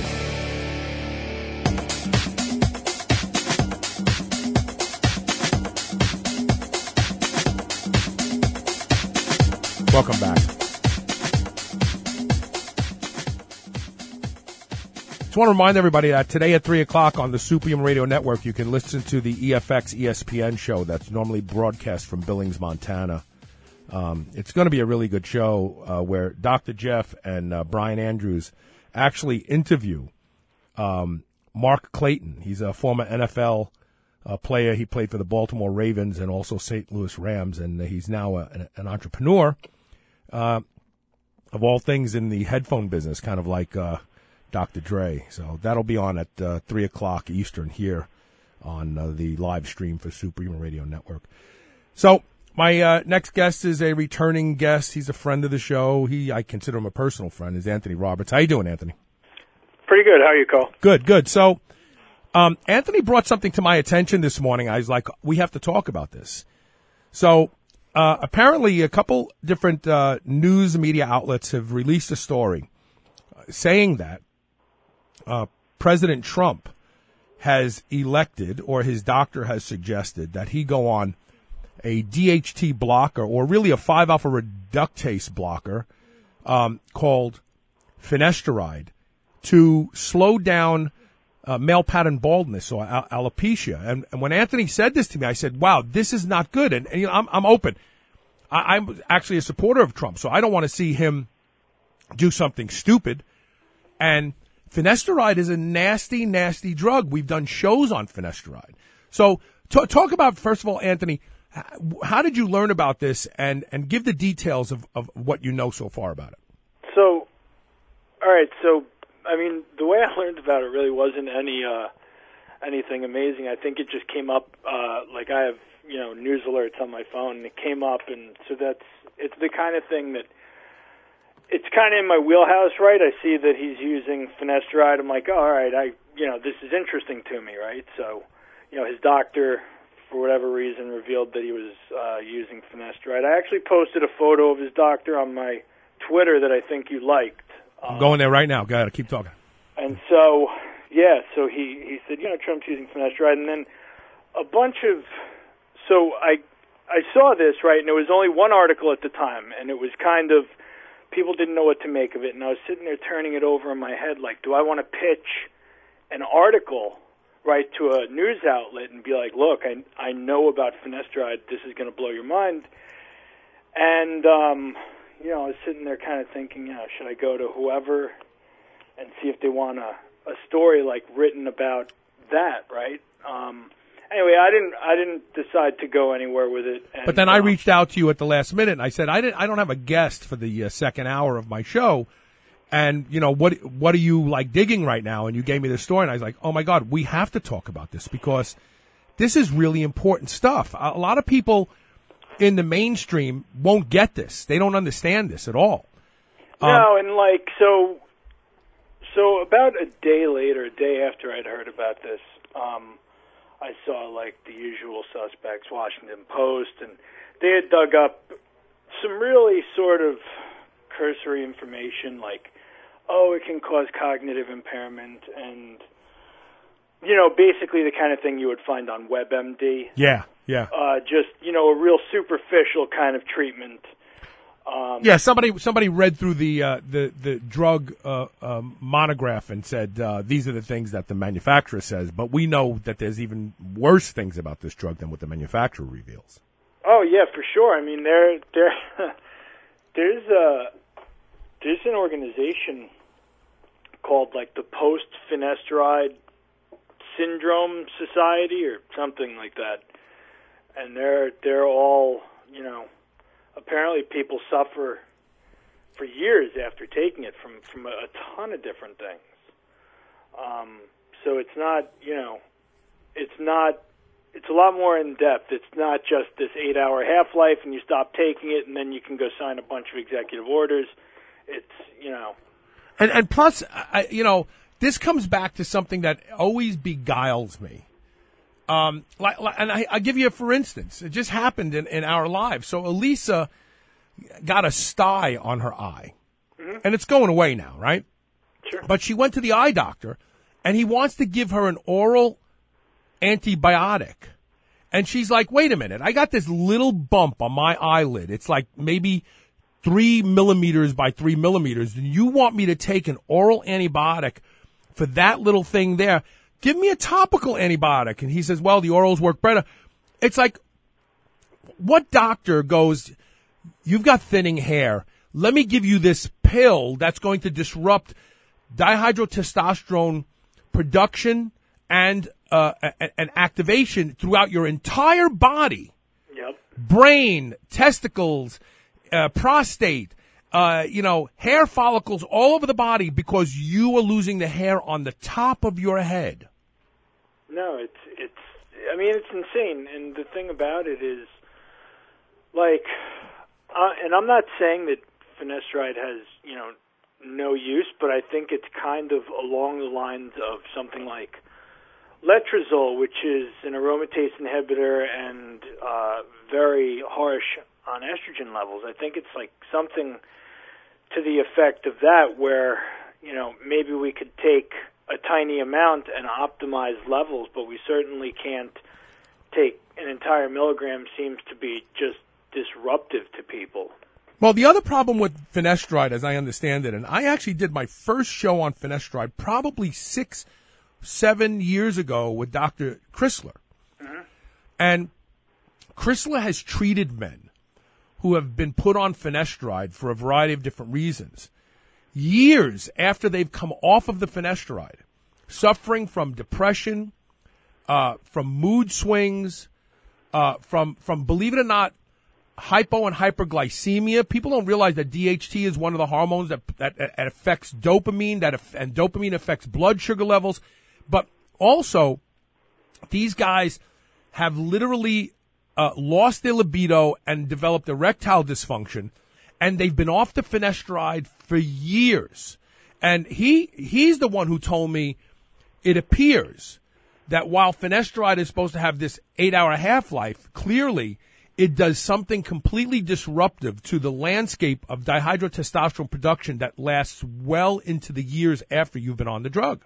Welcome back. I want to remind everybody that today at three o'clock on the Superhuman Radio Network, you can listen to the E F X E S P N show that's normally broadcast from Billings, Montana. Um, it's going to be a really good show uh, where Doctor Jeff and uh, Brian Andrews actually interview um, Mark Clayton. He's a former N F L uh, player. He played for the Baltimore Ravens and also Saint Louis Rams, and he's now a, an, an entrepreneur, uh, of all things in the headphone business, kind of like uh, Doctor Dre. So that'll be on at uh, three o'clock Eastern here on uh, the live stream for Superhuman Radio Network. So my uh, next guest is a returning guest. He's a friend of the show. He I consider him a personal friend. Is Anthony Roberts. How you doing, Anthony? Pretty good. How are you, Carl? Good, good. So um, Anthony brought something to my attention this morning. I was like, we have to talk about this. So uh, apparently a couple different uh, news media outlets have released a story saying that Uh, President Trump has elected, or his doctor has suggested, that he go on a D H T blocker, or really a five alpha reductase blocker, um, called finasteride, to slow down uh, male pattern baldness or al- alopecia. And, and when Anthony said this to me, I said, "Wow, this is not good." And, and you know, I'm, I'm open. I, I'm actually a supporter of Trump, so I don't want to see him do something stupid. And finasteride is a nasty, nasty drug. We've done shows on finasteride. So t- talk about, first of all, Anthony, how did you learn about this, and, and give the details of, of what you know so far about it? So, all right, so, I mean, the way I learned about it really wasn't any uh, anything amazing. I think it just came up, uh, like I have, you know, news alerts on my phone, and it came up, and so that's, it's the kind of thing that, it's kind of in my wheelhouse, right? I see that he's using finasteride. I'm like, oh, all right, I, you know, this is interesting to me, right? So, you know, his doctor, for whatever reason, revealed that he was uh, using finasteride. I actually posted a photo of his doctor on my Twitter that I think you liked. I'm um, going there right now. Go ahead, keep talking. And so, yeah, so he, he said, you know, Trump's using finasteride. And then a bunch of, so I, I saw this, right, and there was only one article at the time, and it was kind of, people didn't know what to make of it, and I was sitting there turning it over in my head, like, do I want to pitch an article, right, to a news outlet and be like, look, I I know about finasteride, this is going to blow your mind. And, um, you know, I was sitting there kind of thinking, you know, should I go to whoever and see if they want a, a story, like, written about that, right? Um Anyway, I didn't. I didn't decide to go anywhere with it. And, but then I um, reached out to you at the last minute, and I said, I didn't. I don't have a guest for the uh, second hour of my show, and you know what? What are you like digging right now? And you gave me the story, and I was like, oh my God, we have to talk about this because this is really important stuff. A lot of people in the mainstream won't get this; they don't understand this at all. Um, no, and like so, so about a day later, a day after I'd heard about this. Um, I saw, like, the usual suspects, Washington Post, and they had dug up some really sort of cursory information, like, oh, it can cause cognitive impairment, and you know, basically the kind of thing you would find on WebMD. Yeah, yeah. Uh, just, you know, a real superficial kind of treatment. Um, yeah, somebody somebody read through the uh, the the drug uh, um, monograph and said uh, these are the things that the manufacturer says, but we know that there's even worse things about this drug than what the manufacturer reveals. Oh yeah, for sure. I mean, there there there's a there's an organization called like the Post Finasteride Syndrome Society or something like that, and they're they're all, you know, apparently people suffer for years after taking it from from a, a ton of different things. Um, so it's not, you know, it's not, it's a lot more in depth. It's not just this eight hour half life and you stop taking it and then you can go sign a bunch of executive orders. It's, you know. And and plus, I, you know, this comes back to something that always beguiles me. Um, like, like, and I, I give you a for instance. It just happened in, in our lives. So Elisa got a sty on her eye, mm-hmm. and it's going away now, right? Sure. But she went to the eye doctor, and he wants to give her an oral antibiotic. And she's like, wait a minute, I got this little bump on my eyelid. It's like maybe three millimeters by three millimeters. And you want me to take an oral antibiotic for that little thing there? Give me a topical antibiotic. And he says, well, the orals work better. It's like, what doctor goes, you've got thinning hair. Let me give you this pill that's going to disrupt dihydrotestosterone production and uh, and activation throughout your entire body. Yep. Brain, testicles, uh, prostate, uh, you know, hair follicles all over the body because you are losing the hair on the top of your head. No, it's, it's, I mean, it's insane. And the thing about it is, like, uh, and I'm not saying that finasteride has, you know, no use, but I think it's kind of along the lines of something like letrozole, which is an aromatase inhibitor and uh, very harsh on estrogen levels. I think it's like something to the effect of that where, you know, maybe we could take a tiny amount and optimize levels, but we certainly can't take an entire milligram. Seems to be just disruptive to people. Well, the other problem with finasteride, as I understand it, and I actually did my first show on finasteride probably six, seven years ago with Doctor Chrysler. Mm-hmm. And Chrysler has treated men who have been put on finasteride for a variety of different reasons years after they've come off of the finasteride, suffering from depression, uh, from mood swings, uh, from, from, believe it or not, hypo and hyperglycemia. People don't realize that D H T is one of the hormones that that, that affects dopamine, that and dopamine affects blood sugar levels. But also, these guys have literally uh, lost their libido and developed erectile dysfunction, and they've been off the finasteride for years. And he he's the one who told me it appears that while finasteride is supposed to have this eight-hour half-life, clearly it does something completely disruptive to the landscape of dihydrotestosterone production that lasts well into the years after you've been on the drug.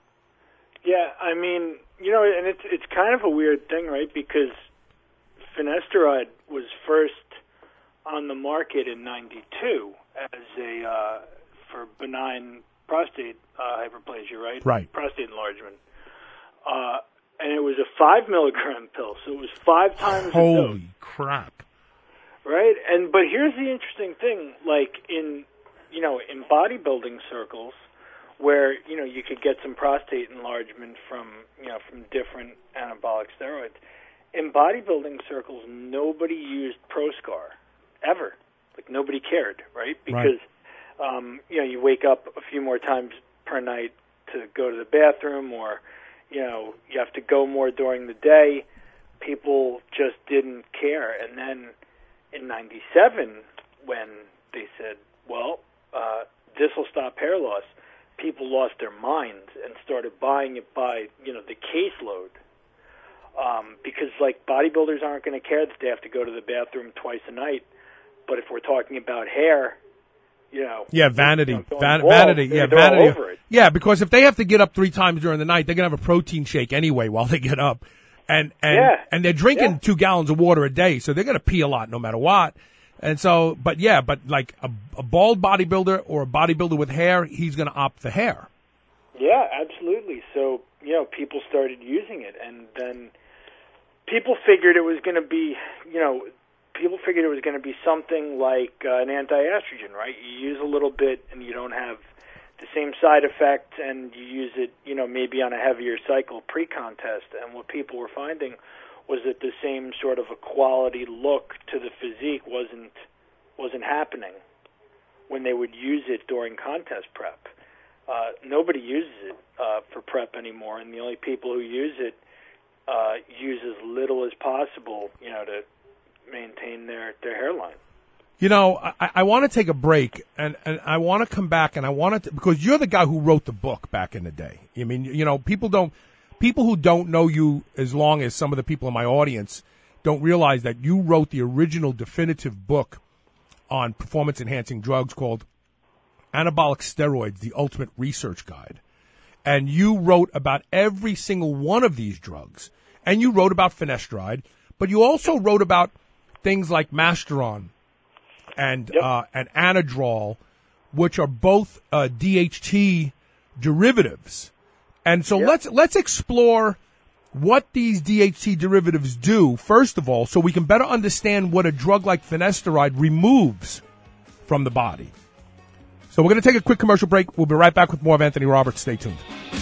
Yeah, I mean, you know, and it's it's kind of a weird thing, right? Because finasteride was first on the market in ninety-two as a uh, for benign prostate uh, hyperplasia, right? Right. Prostate enlargement. Uh, and it was a five milligram pill, so it was five times Holy the dose. crap. Right? And but here's the interesting thing, like in you know, in bodybuilding circles where, you know, you could get some prostate enlargement from, you know, from different anabolic steroids. In bodybuilding circles, nobody used Proscar ever. Like nobody cared, right? Because right. um, you know, you wake up a few more times per night to go to the bathroom, or you know, you have to go more during the day. People just didn't care. And then in ninety-seven, when they said, well, uh, this will stop hair loss, people lost their minds and started buying it by, you know, the caseload. Um, because, like, bodybuilders aren't going to care that they have to go to the bathroom twice a night. But if we're talking about hair, you know. Yeah, vanity. You know, Van- bald, vanity. they're, Yeah, they're vanity. all over it. Yeah, because if they have to get up three times during the night, they're going to have a protein shake anyway while they get up. And and Yeah. and they're drinking Yeah. two gallons of water a day, so they're going to pee a lot no matter what. And so, but yeah, but like a, a bald bodybuilder or a bodybuilder with hair, he's going to opt for hair. Yeah, absolutely. So, you know, people started using it, and then people figured it was going to be, you know, people figured it was going to be something like uh, an anti-estrogen, right? You use a little bit and you don't have the same side effect, and you use it, you know, maybe on a heavier cycle pre-contest. And what people were finding was that the same sort of a quality look to the physique wasn't wasn't happening when they would use it during contest prep. Uh, nobody uses it uh, for prep anymore, and the only people who use it uh, use as little as possible, you know, to maintain their, their hairline. You know, I, I want to take a break, and, and I want to come back, and I want to, because you're the guy who wrote the book back in the day. I mean, you know, people don't, people who don't know you as long as some of the people in my audience don't realize that you wrote the original definitive book on performance-enhancing drugs called Anabolic Steroids, the Ultimate Research Guide. And you wrote about every single one of these drugs. And you wrote about finasteride, but you also wrote about things like Masteron and Yep. uh, and Anadrol, which are both uh, D H T derivatives. And so Yep. let's let's explore what these D H T derivatives do, first of all, so we can better understand what a drug like finasteride removes from the body. So we're going to take a quick commercial break. We'll be right back with more of Anthony Roberts. Stay tuned.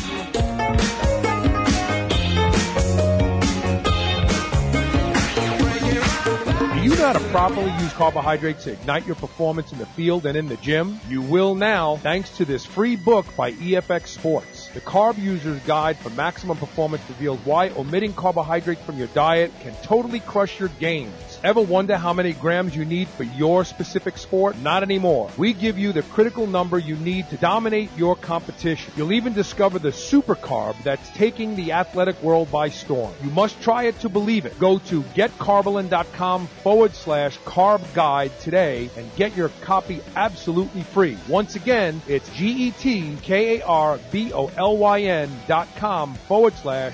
Do you know how to properly use carbohydrates to ignite your performance in the field and in the gym? You will now, thanks to this free book by E F X Sports. The Carb User's Guide for Maximum Performance reveals why omitting carbohydrates from your diet can totally crush your gains. Ever wonder how many grams you need for your specific sport? Not anymore. We give you the critical number you need to dominate your competition. You'll even discover the super carb that's taking the athletic world by storm. You must try it to believe it. Go to getcarbolin.com forward slash carb guide today and get your copy absolutely free. Once again, it's G-E-T-K-A-R-B-O-L-Y-N dot com forward slash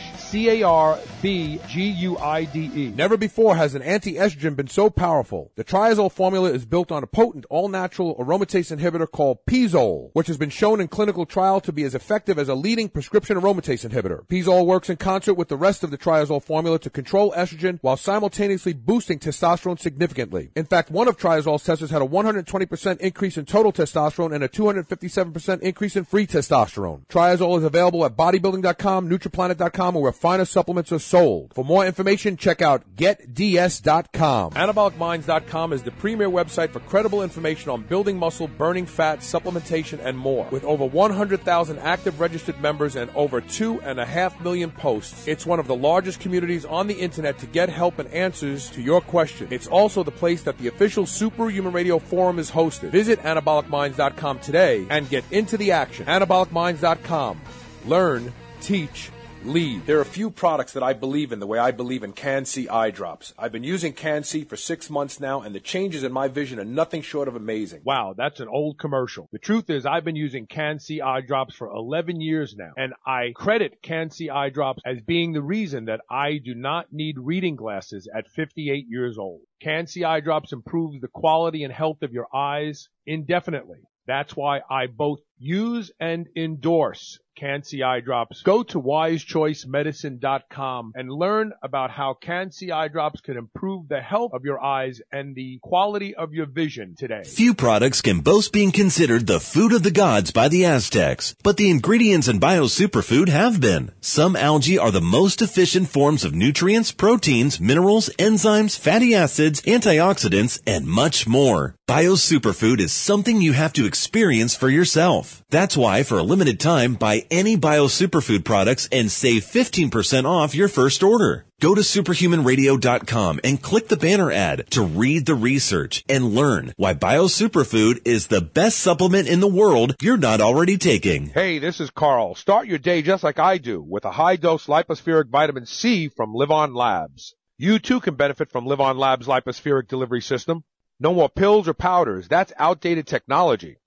C-A-R-B-G-U-I-D-E. Never before has an anti-estrogen been so powerful. The triazole formula is built on a potent all-natural aromatase inhibitor called Pizole, which has been shown in clinical trial to be as effective as a leading prescription aromatase inhibitor. Pizole works in concert with the rest of the triazole formula to control estrogen while simultaneously boosting testosterone significantly. In fact, one of triazole's testers had a one hundred twenty percent increase in total testosterone and a two hundred fifty-seven percent increase in free testosterone. Triazole is available at bodybuilding dot com, Nutriplanet dot com, or where finer supplements are sold. For more information, check out get D S dot com. Anabolic Minds dot com is the premier website for credible information on building muscle, burning fat, supplementation, and more. With over one hundred thousand active registered members and over two and a half million posts, it's one of the largest communities on the internet to get help and answers to your questions. It's also the place that the official Superhuman Radio Forum is hosted. Visit Anabolic Minds dot com today and get into the action. Anabolic Minds dot com. Learn, teach, lead. There are a few products that I believe in the way I believe in Can-C eye drops. I've been using Can-C for six months now, and the changes in my vision are nothing short of amazing. Wow, that's an old commercial. The truth is, I've been using Can-C eye drops for eleven years now, and I credit Can-C eye drops as being the reason that I do not need reading glasses at fifty-eight years old. Can-C eye drops improves the quality and health of your eyes indefinitely. That's why I both use and endorse Can-C eye drops. Go to wise choice medicine dot com and learn about how Can-C eye drops can improve the health of your eyes and the quality of your vision today. Few products can boast being considered the food of the gods by the Aztecs, but the ingredients in Bio Superfood have been. Some algae are the most efficient forms of nutrients, proteins, minerals, enzymes, fatty acids, antioxidants, and much more. Bio Superfood is something you have to experience for yourself. That's why, for a limited time, buy any Bio Superfood products and save fifteen percent off your first order. Go to superhuman radio dot com and click the banner ad to read the research and learn why Bio Superfood is the best supplement in the world you're not already taking. Hey, this is Carl. Start your day just like I do with a high-dose lipospheric vitamin C from Live On Labs. You too can benefit from Live On Labs' lipospheric delivery system. No more pills or powders. That's outdated technology.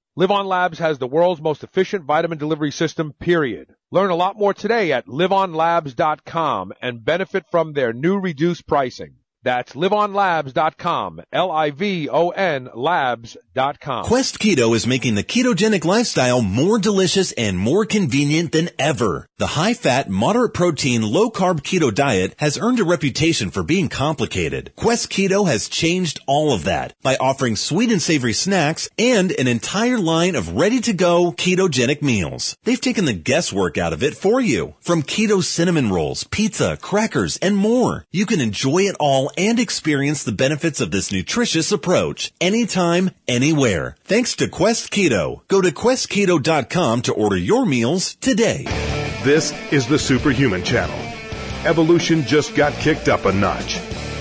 LivOn Labs has the world's most efficient vitamin delivery system, period. Learn a lot more today at live on labs dot com and benefit from their new reduced pricing. That's live on labs dot com, L I V O N labs dot com. Quest Keto is making the ketogenic lifestyle more delicious and more convenient than ever. The high-fat, moderate-protein, low-carb keto diet has earned a reputation for being complicated. Quest Keto has changed all of that by offering sweet and savory snacks and an entire line of ready-to-go ketogenic meals. They've taken the guesswork out of it for you. From keto cinnamon rolls, pizza, crackers, and more. You can enjoy it all and experience the benefits of this nutritious approach anytime, anywhere. Thanks to Quest Keto. Go to quest keto dot com to order your meals today. This is the Superhuman Channel. Evolution just got kicked up a notch.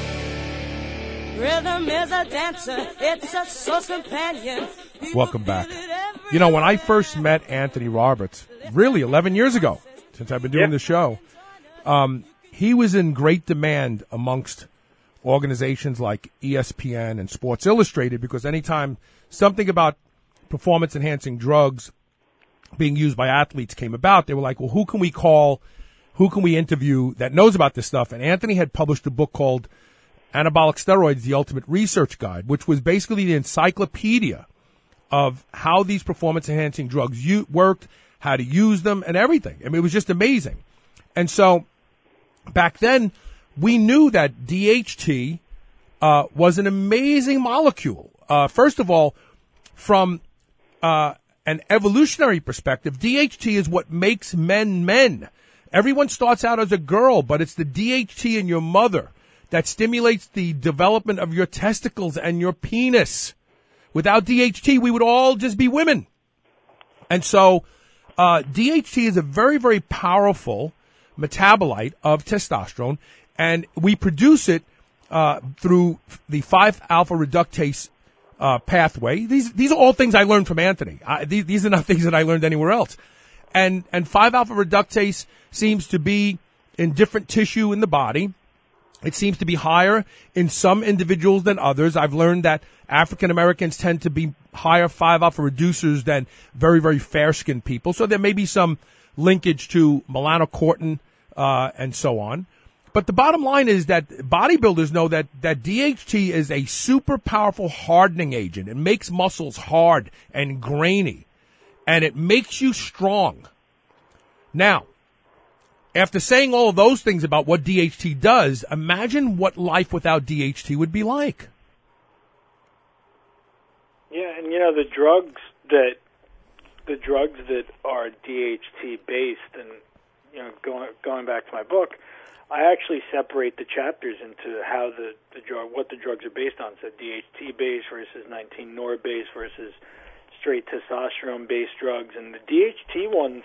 Rhythm is a dancer, it's a source companion. Welcome back. You know, when I first met Anthony Roberts, really eleven years ago, since I've been doing Yeah. the show, um, he was in great demand amongst organizations like E S P N and Sports Illustrated, because anytime something about performance-enhancing drugs being used by athletes came about, they were like, well, who can we call, who can we interview that knows about this stuff? And Anthony had published a book called Anabolic Steroids, The Ultimate Research Guide, which was basically the encyclopedia of how these performance-enhancing drugs u- worked, how to use them, and everything. I mean, it was just amazing. And so back then, we knew that D H T uh, was an amazing molecule. Uh, first of all, from uh, an evolutionary perspective, D H T is what makes men men. Everyone starts out as a girl, but it's the D H T in your mother that stimulates the development of your testicles and your penis. Without D H T, we would all just be women. And so uh, D H T is a very, very powerful metabolite of testosterone, and we produce it uh, through the five alpha reductase uh, pathway. These these are all things I learned from Anthony. I, these, these are not things that I learned anywhere else. And and five alpha reductase seems to be in different tissue in the body. It seems to be higher in some individuals than others. I've learned that African Americans tend to be higher five alpha reducers than very, very fair-skinned people. So there may be some linkage to melanocortin uh, and so on. But the bottom line is that bodybuilders know that, that D H T is a super powerful hardening agent. It makes muscles hard and grainy, and it makes you strong. Now, after saying all of those things about what D H T does, imagine what life without D H T would be like. Yeah, and you know the drugs that the drugs that are D H T based, and you know going going back to my book, I actually separate the chapters into how the, the drug, what the drugs are based on. So D H T based versus nineteen N O R based versus straight testosterone based drugs, and the D H T ones,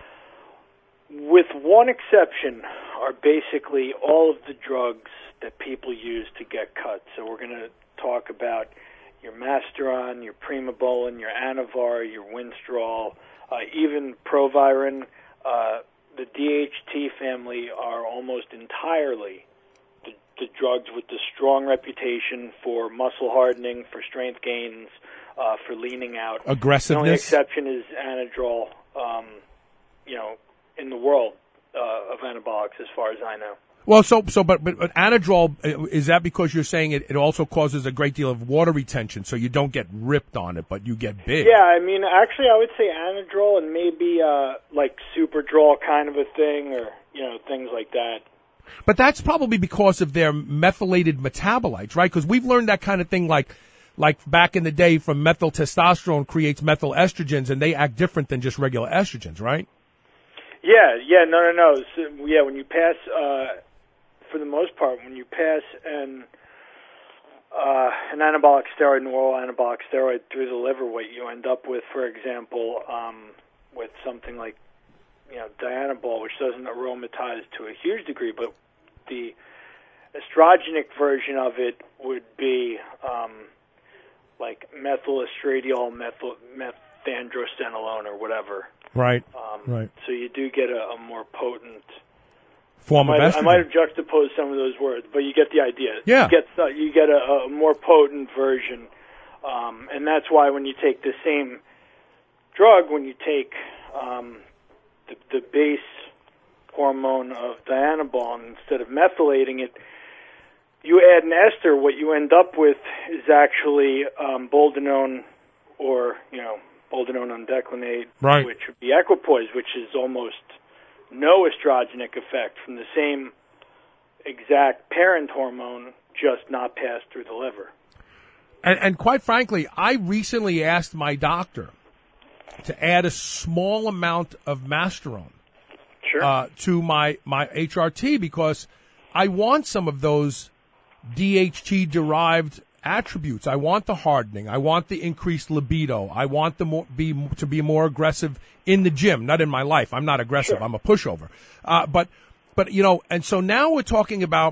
with one exception, are basically all of the drugs that people use to get cut. So we're going to talk about your Masteron, your Primobolan, your Anavar, your Winstrol, uh, even Proviron. Uh, the D H T family are almost entirely the, the drugs with the strong reputation for muscle hardening, for strength gains, uh, for leaning out. Aggressiveness. The only exception is Anadrol, um, you know, in the world uh, of anabolics, as far as I know. Well, so so, but but, but Anadrol, is that because you're saying it, it also causes a great deal of water retention, so you don't get ripped on it, but you get big? Yeah, I mean, actually, I would say Anadrol and maybe uh, like Superdrol kind of a thing, or you know, things like that. But that's probably because of their methylated metabolites, right? Because we've learned that kind of thing, like like back in the day, from methyl testosterone creates methyl estrogens, and they act different than just regular estrogens, right? Yeah, yeah, no, no, no. So, yeah, when you pass, uh, for the most part, when you pass an uh, an anabolic steroid, an oral anabolic steroid through the liver, what you end up with, for example, um, with something like, you know, Dianabol, which doesn't aromatize to a huge degree, but the estrogenic version of it would be um, like methyl estradiol, methyl, methandrostenolone, or whatever. Right, um, right. So you do get a, a more potent form I of might, estrogen. I might have juxtaposed some of those words, but you get the idea. Yeah. You get, uh, you get a, a more potent version, um, and that's why when you take the same drug, when you take um, the, the base hormone of Dianabol, and instead of methylating it, you add an ester, what you end up with is actually um, boldenone, or, you know, boldenone undeclinate, right. which would be equipoise, which is almost no estrogenic effect from the same exact parent hormone, just not passed through the liver. And, and quite frankly, I recently asked my doctor to add a small amount of Masteron Sure. uh, to my, my H R T, because I want some of those D H T-derived attributes. I want the hardening. I want the increased libido. I want the more, be, to be more aggressive in the gym, not in my life. I'm not aggressive. Sure. I'm a pushover. Uh, but, but, you know, and so now we're talking about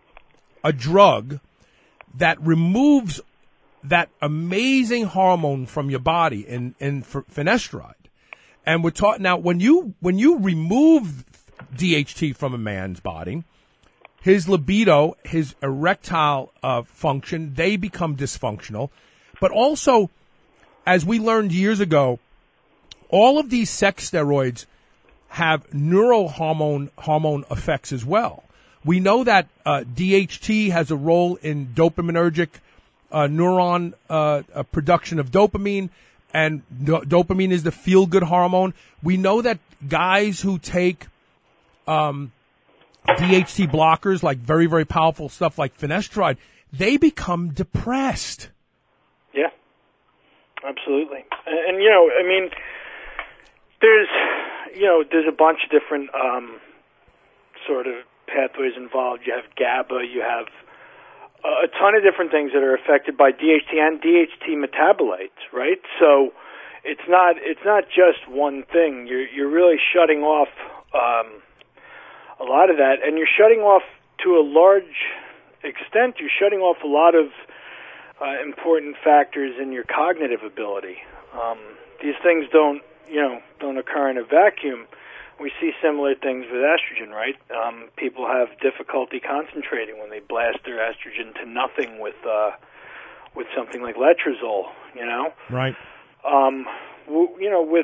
a drug that removes that amazing hormone from your body in, in finasteride. And we're taught now, when you, when you remove D H T from a man's body, his libido, his erectile uh, function, they become dysfunctional. But also, as we learned years ago, all of these sex steroids have neurohormone hormone effects as well. We know that uh, D H T has a role in dopaminergic uh, neuron uh, uh, production of dopamine, and do- dopamine is the feel-good hormone. We know that guys who take um, D H T blockers, like very, very powerful stuff like finasteride, they become depressed. Yeah, absolutely. And, and, you know, I mean, there's, you know, there's a bunch of different um, sort of pathways involved. You have GABA, you have a ton of different things that are affected by D H T and D H T metabolites, right? So it's not it's not just one thing. You're you're really shutting off um, a lot of that, and you're shutting off to a large extent. You're shutting off a lot of uh, important factors in your cognitive ability. Um, these things don't you know don't occur in a vacuum. We see similar things with estrogen, right? Um, people have difficulty concentrating when they blast their estrogen to nothing with uh, with something like letrozole, you know. Right. Um, w- you know, with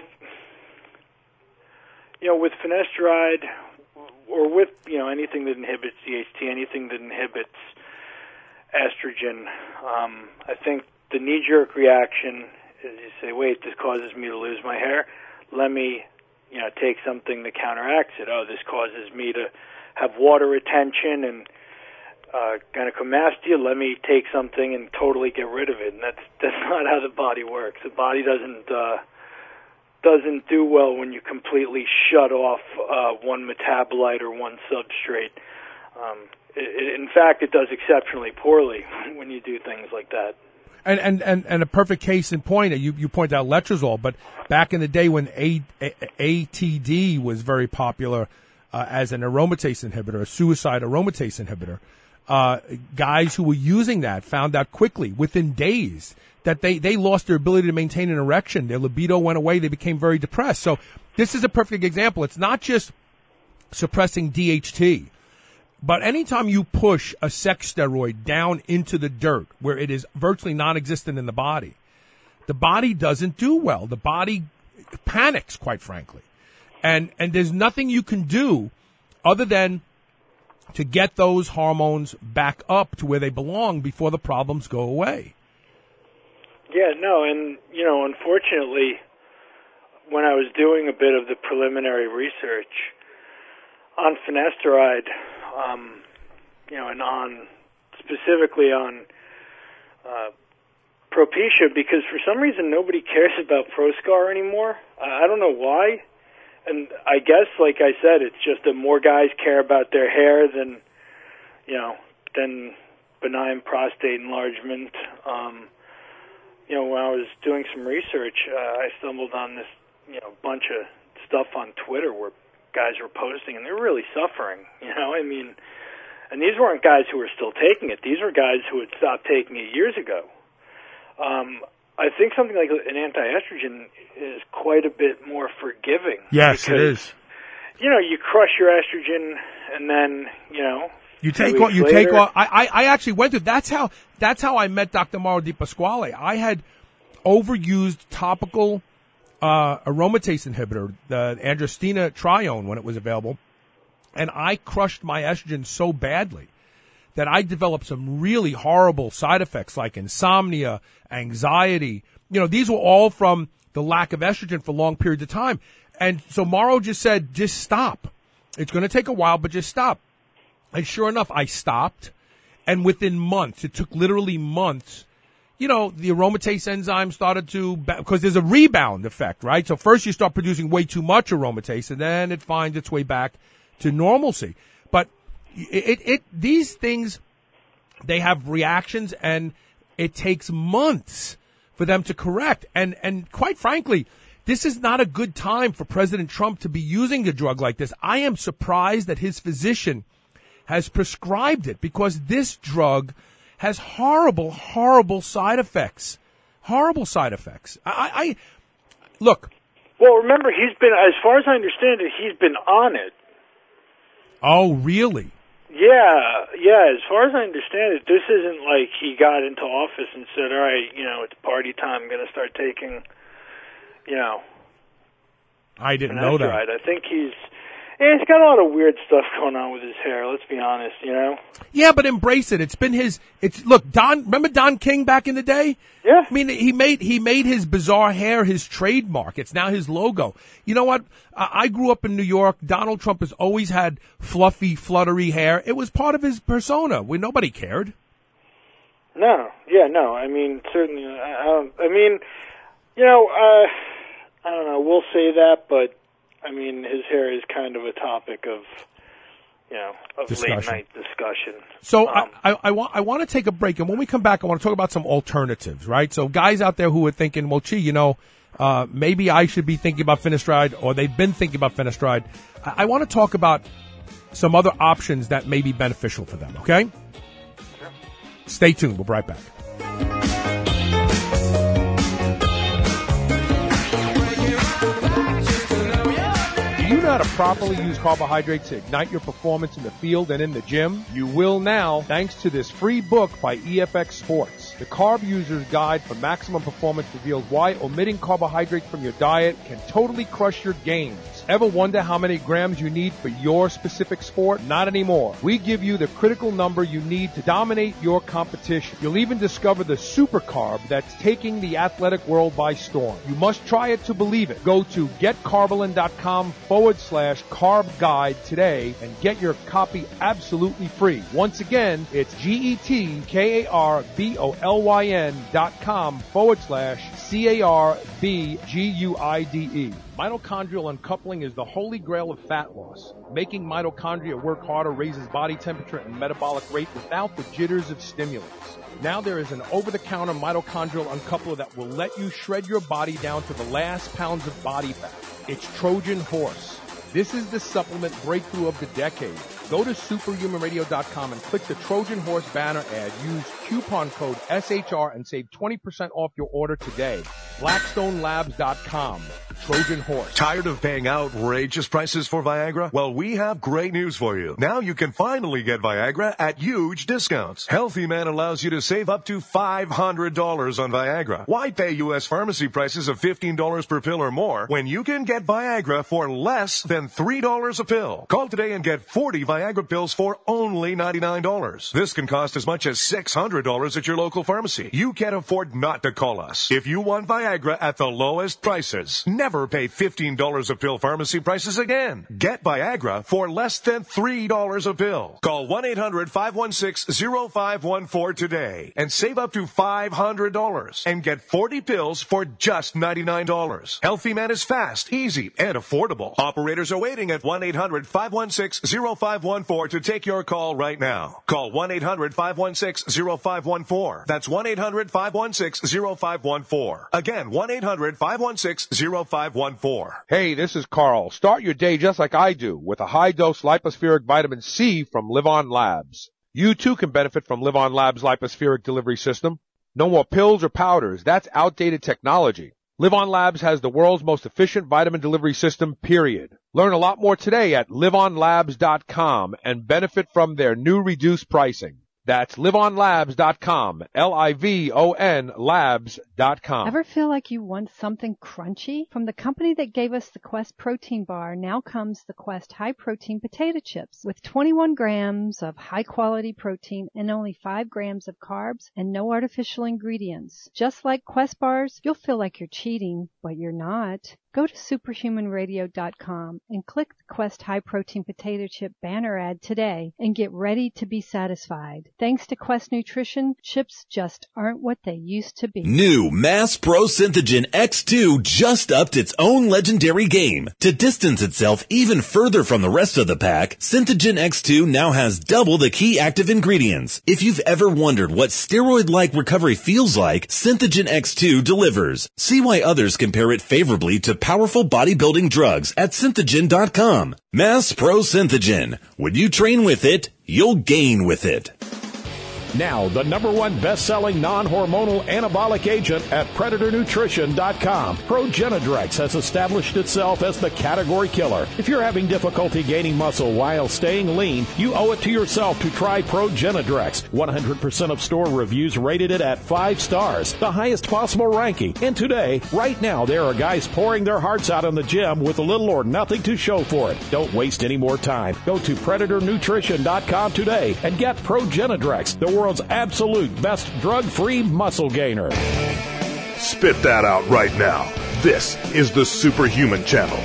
you know with finasteride, or with you know anything that inhibits D H T, anything that inhibits estrogen, um, I think the knee-jerk reaction is you say, "Wait, this causes me to lose my hair. Let me." You know, take something that counteracts it. Oh, this causes me to have water retention and uh, gynecomastia. Let me take something and totally get rid of it. And that's that's not how the body works. The body doesn't uh, doesn't do well when you completely shut off uh, one metabolite or one substrate. Um, it, it, in fact, it does exceptionally poorly when you do things like that. And, and, and, and a perfect case in point, you, you point out letrozole, but back in the day when A, A, ATD was very popular uh, as an aromatase inhibitor, a suicide aromatase inhibitor, uh, guys who were using that found out quickly, within days, that they, they lost their ability to maintain an erection. Their libido went away. They became very depressed. So this is a perfect example. It's not just suppressing D H T. But anytime you push a sex steroid down into the dirt where it is virtually non-existent in the body, the body doesn't do well. The body panics, quite frankly. And and there's nothing you can do other than to get those hormones back up to where they belong before the problems go away. Yeah, no, and, you know, unfortunately, when I was doing a bit of the preliminary research on finasteride, Um, you know, and on specifically on uh, Propecia, because for some reason nobody cares about Proscar anymore. Uh, I don't know why, and I guess, like I said, it's just that more guys care about their hair than, you know, than benign prostate enlargement. Um, you know, when I was doing some research, uh, I stumbled on this, you know, bunch of stuff on Twitter where guys were posting, and they're really suffering, you know, I mean, and these weren't guys who were still taking it. These were guys who had stopped taking it years ago. Um, I think something like an anti-estrogen is quite a bit more forgiving. Yes, because, it is. You know, you crush your estrogen, and then, you know, You take off, you take off, I, I, I actually went through, that's how, that's how I met Doctor Mauro Di Pasquale. I had overused topical uh, aromatase inhibitor, the androstenedione trione, when it was available, and I crushed my estrogen so badly that I developed some really horrible side effects like insomnia, anxiety. You know, these were all from the lack of estrogen for long periods of time. And so Morrow just said, just stop. It's going to take a while, but just stop. And sure enough, I stopped. And within months, it took literally months, you know, the aromatase enzyme started to, because there's a rebound effect, right? So first you start producing way too much aromatase, and then it finds its way back to normalcy. But it, it, it these things, they have reactions, and it takes months for them to correct. And, and quite frankly, this is not a good time for President Trump to be using a drug like this. I am surprised that his physician has prescribed it, because this drug has horrible, horrible side effects. Horrible side effects. I, I look. Well, remember, he's been, as far as I understand it, he's been on it. Oh, really? Yeah, yeah. As far as I understand it, this isn't like he got into office and said, all right, you know, it's party time, I'm going to start taking, you know. I didn't know that. Right. I think he's, yeah, he's got a lot of weird stuff going on with his hair, let's be honest, you know. Yeah, but embrace it. It's been his, it's, look, Don, remember Don King back in the day? Yeah. I mean, he made, he made his bizarre hair his trademark. It's now his logo. You know what? I, I grew up in New York. Donald Trump has always had fluffy, fluttery hair. It was part of his persona where nobody cared. No, yeah, no. I mean, certainly, I, I don't, I mean, you know, uh, I don't know, we'll say that, but I mean, his hair is kind of a topic of, you know, of Discussion. late night discussion. So Um, I, I, I want I want to take a break, and when we come back, I want to talk about some alternatives, right? So guys out there who are thinking, well, gee, you know, uh, maybe I should be thinking about finasteride, or they've been thinking about finasteride. I, I want to talk about some other options that may be beneficial for them. Okay? Sure. Stay tuned. We'll be right back. Do you know how to properly use carbohydrates to ignite your performance in the field and in the gym? You will now, thanks to this free book by E F X Sports. The Carb User's Guide for Maximum Performance reveals why omitting carbohydrates from your diet can totally crush your gains. Ever wonder how many grams you need for your specific sport? Not anymore. We give you the critical number you need to dominate your competition. You'll even discover the super carb that's taking the athletic world by storm. You must try it to believe it. Go to getcarbolin.com forward slash carb guide today and get your copy absolutely free. Once again, it's G-E-T-K-A-R-B-O-L-Y-N dot com forward slash C-A-R-B-G-U-I-D-E. Mitochondrial uncoupling is the holy grail of fat loss. Making mitochondria work harder raises body temperature and metabolic rate without the jitters of stimulants. Now there is an over-the-counter mitochondrial uncoupler that will let you shred your body down to the last pounds of body fat. It's Trojan Horse. This is the supplement breakthrough of the decade. Go to superhuman radio dot com and click the Trojan Horse banner ad. Use coupon code S H R and save twenty percent off your order today. blackstone labs dot com. Trojan Horse. Tired of paying outrageous prices for Viagra? Well, we have great news for you. Now you can finally get Viagra at huge discounts. Healthy Man allows you to save up to five hundred dollars on Viagra. Why pay U S pharmacy prices of fifteen dollars per pill or more when you can get Viagra for less than three dollars a pill? Call today and get forty Viagra pills for only ninety-nine dollars. This can cost as much as six hundred dollars at your local pharmacy. You can't afford not to call us. If you want Viagra at the lowest prices, never pay fifteen dollars a pill pharmacy prices again. Get Viagra for less than three dollars a pill. Call one eight hundred five one six zero five one four today and save up to five hundred dollars and get forty pills for just ninety-nine dollars. Healthy Man is fast, easy, and affordable. Operators are waiting at one eight hundred five one six zero five one four to take your call right now. Call one eight hundred five one six zero five one four. That's one eight hundred five one six zero five one four. Again, one eight hundred five one six zero five one four. Hey, this is Carl. Start your day just like I do with a high-dose lipospheric vitamin C from Live On Labs. You too can benefit from Live On Labs' lipospheric delivery system. No more pills or powders. That's outdated technology. Live On Labs has the world's most efficient vitamin delivery system, period. Learn a lot more today at live on labs dot com and benefit from their new reduced pricing. That's live on labs dot com. L I V O N labs dot com. Ever feel like you want something crunchy? From the company that gave us the Quest protein bar, now comes the Quest high protein potato chips with twenty-one grams of high quality protein and only five grams of carbs and no artificial ingredients. Just like Quest bars, you'll feel like you're cheating, but you're not. Go to superhuman radio dot com and click the Quest High Protein Potato Chip banner ad today and get ready to be satisfied. Thanks to Quest Nutrition, chips just aren't what they used to be. New Mass Pro Synthogen X two just upped its own legendary game. To distance itself even further from the rest of the pack, Synthogen X two now has double the key active ingredients. If you've ever wondered what steroid-like recovery feels like, Synthogen X two delivers. See why others compare it favorably to powerful bodybuilding drugs at synthogen dot com. Mass Pro Synthogen. When you train with it, you'll gain with it. Now, the number one best-selling non-hormonal anabolic agent at predator nutrition dot com. Progenadrex has established itself as the category killer. If you're having difficulty gaining muscle while staying lean, you owe it to yourself to try Progenadrex. one hundred percent of store reviews rated it at five stars, the highest possible ranking. And today, right now, there are guys pouring their hearts out in the gym with little or nothing to show for it. Don't waste any more time. Go to predator nutrition dot com today and get Progenadrex, the world's absolute best drug-free muscle gainer. Spit that out right now. This is the Superhuman Channel.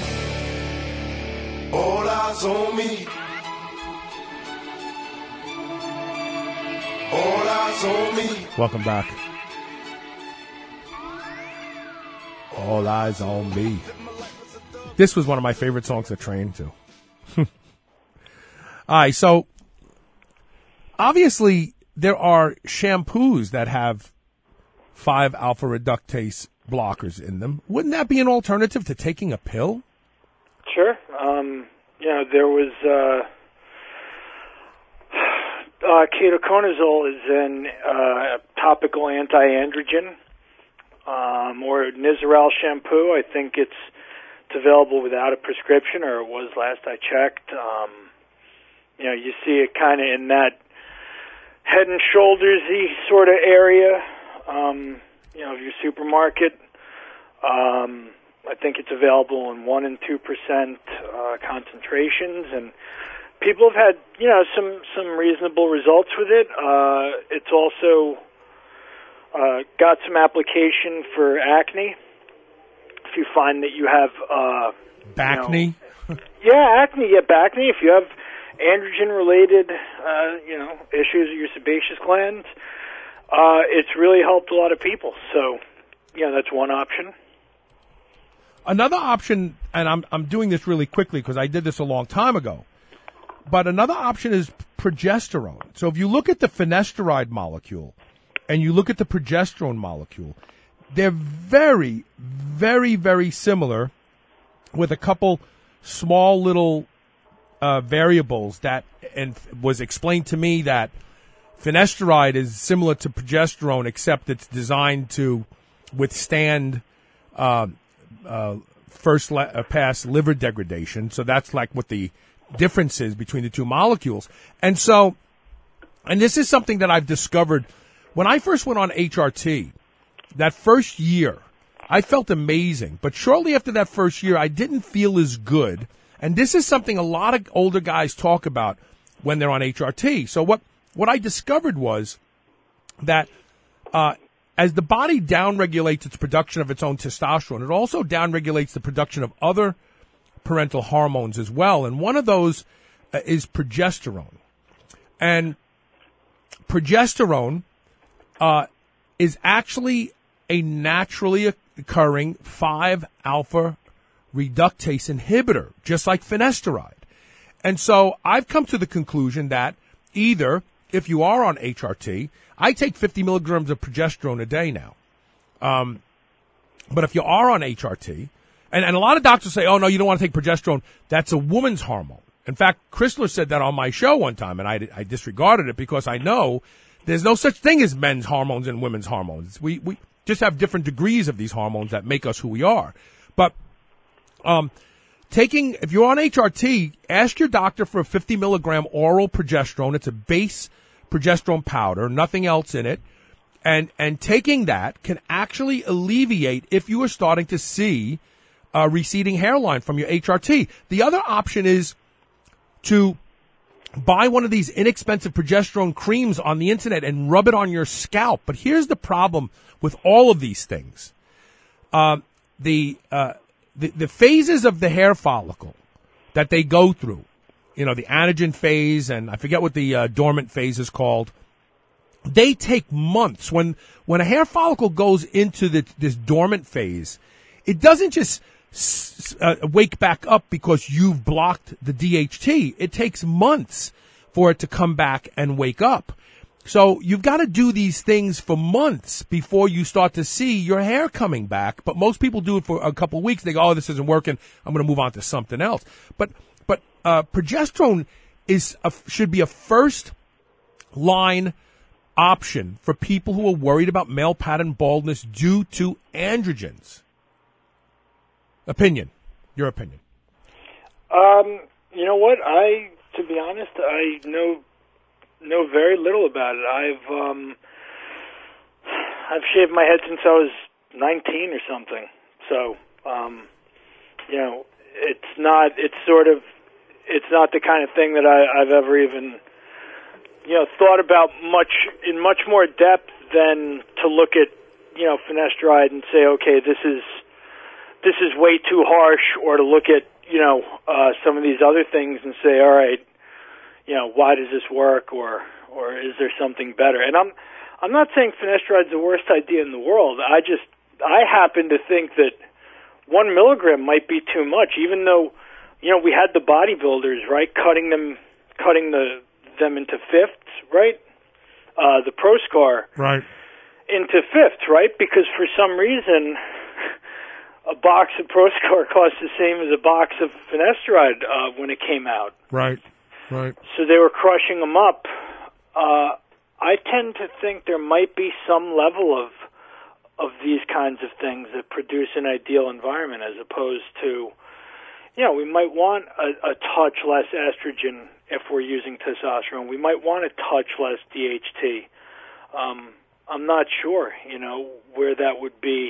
All eyes on me. All eyes on me. Welcome back. All eyes on me. This was one of my favorite songs to train to. All right, so obviously there are shampoos that have five alpha reductase blockers in them. Wouldn't that be an alternative to taking a pill? Sure. Um, you know, there was uh, uh, ketoconazole is an uh, topical anti-androgen, um, or Nizoral shampoo. I think it's it's available without a prescription, or it was last I checked. Um, you know, you see it kind of in that head and shoulders-y sort of area, um, you know, of your supermarket. Um, I think it's available in one and two percent uh, concentrations, and people have had, you know, some some reasonable results with it. Uh, it's also uh, got some application for acne. If you find that you have uh, Bacne? You know, yeah, acne. Yeah, Bacne. If you have androgen-related, uh, you know, issues with your sebaceous glands, uh, it's really helped a lot of people. So, yeah, that's one option. Another option, and I'm I'm doing this really quickly because I did this a long time ago, but another option is progesterone. So if you look at the finasteride molecule and you look at the progesterone molecule, they're very, very, very similar with a couple small little uh, variables that, and was explained to me that finasteride is similar to progesterone except it's designed to withstand uh, uh, first la- uh, pass liver degradation. So that's like what the difference is between the two molecules. And so, and this is something that I've discovered when I first went on H R T. That first year, I felt amazing. But shortly after that first year, I didn't feel as good. And this is something a lot of older guys talk about when they're on H R T. So what, what I discovered was that uh, as the body downregulates its production of its own testosterone, it also downregulates the production of other parental hormones as well. And one of those uh, is progesterone. And progesterone uh, is actually a naturally occurring five alpha reductase inhibitor, just like finasteride. And so I've come to the conclusion that either, if you are on H R T, I take fifty milligrams of progesterone a day now. Um, but if you are on H R T, and, and a lot of doctors say, oh, no, you don't want to take progesterone. That's a woman's hormone. In fact, Chrysler said that on my show one time, and I, I disregarded it because I know there's no such thing as men's hormones and women's hormones. We, we just have different degrees of these hormones that make us who we are. But um, taking, if you're on H R T, ask your doctor for a fifty milligram oral progesterone. It's a base progesterone powder, nothing else in it. And, and taking that can actually alleviate if you are starting to see a receding hairline from your H R T. The other option is to buy one of these inexpensive progesterone creams on the internet and rub it on your scalp. But here's the problem with all of these things. Uh, the, uh, the, the phases of the hair follicle that they go through, you know, the anagen phase, and I forget what the uh, dormant phase is called. They take months. When, when a hair follicle goes into the, this dormant phase, it doesn't just Uh, wake back up because you've blocked the D H T. It takes months for it to come back and wake up. So you've got to do these things for months before you start to see your hair coming back. But most people do it for a couple of weeks. They go, oh, this isn't working. I'm going to move on to something else. But but uh, progesterone is a, should be a first line option for people who are worried about male pattern baldness due to androgens. Opinion. Your opinion. Um, you know what? I, to be honest, I know know very little about it. I've um, I've shaved my head since I was nineteen or something. So, um, you know, it's not. It's sort of. It's not the kind of thing that I, I've ever even, you know, thought about much in much more depth than to look at, you know, finasteride and say, okay, this is. This is way too harsh, or to look at, you know, uh, some of these other things and say, all right, you know, why does this work, or or is there something better? And I'm I'm not saying finasteride's the worst idea in the world. I just I happen to think that one milligram might be too much, even though, you know, we had the bodybuilders, right, cutting them cutting the them into fifths, right, uh, the Proscar, right, into fifths, right, because for some reason. A box of Proscar cost the same as a box of finasteride uh, when it came out. Right, right. So they were crushing them up. Uh, I tend to think there might be some level of of these kinds of things that produce an ideal environment, as opposed to, you know, we might want a, a touch less estrogen if we're using testosterone. We might want a touch less D H T. Um, I'm not sure, you know, where that would be.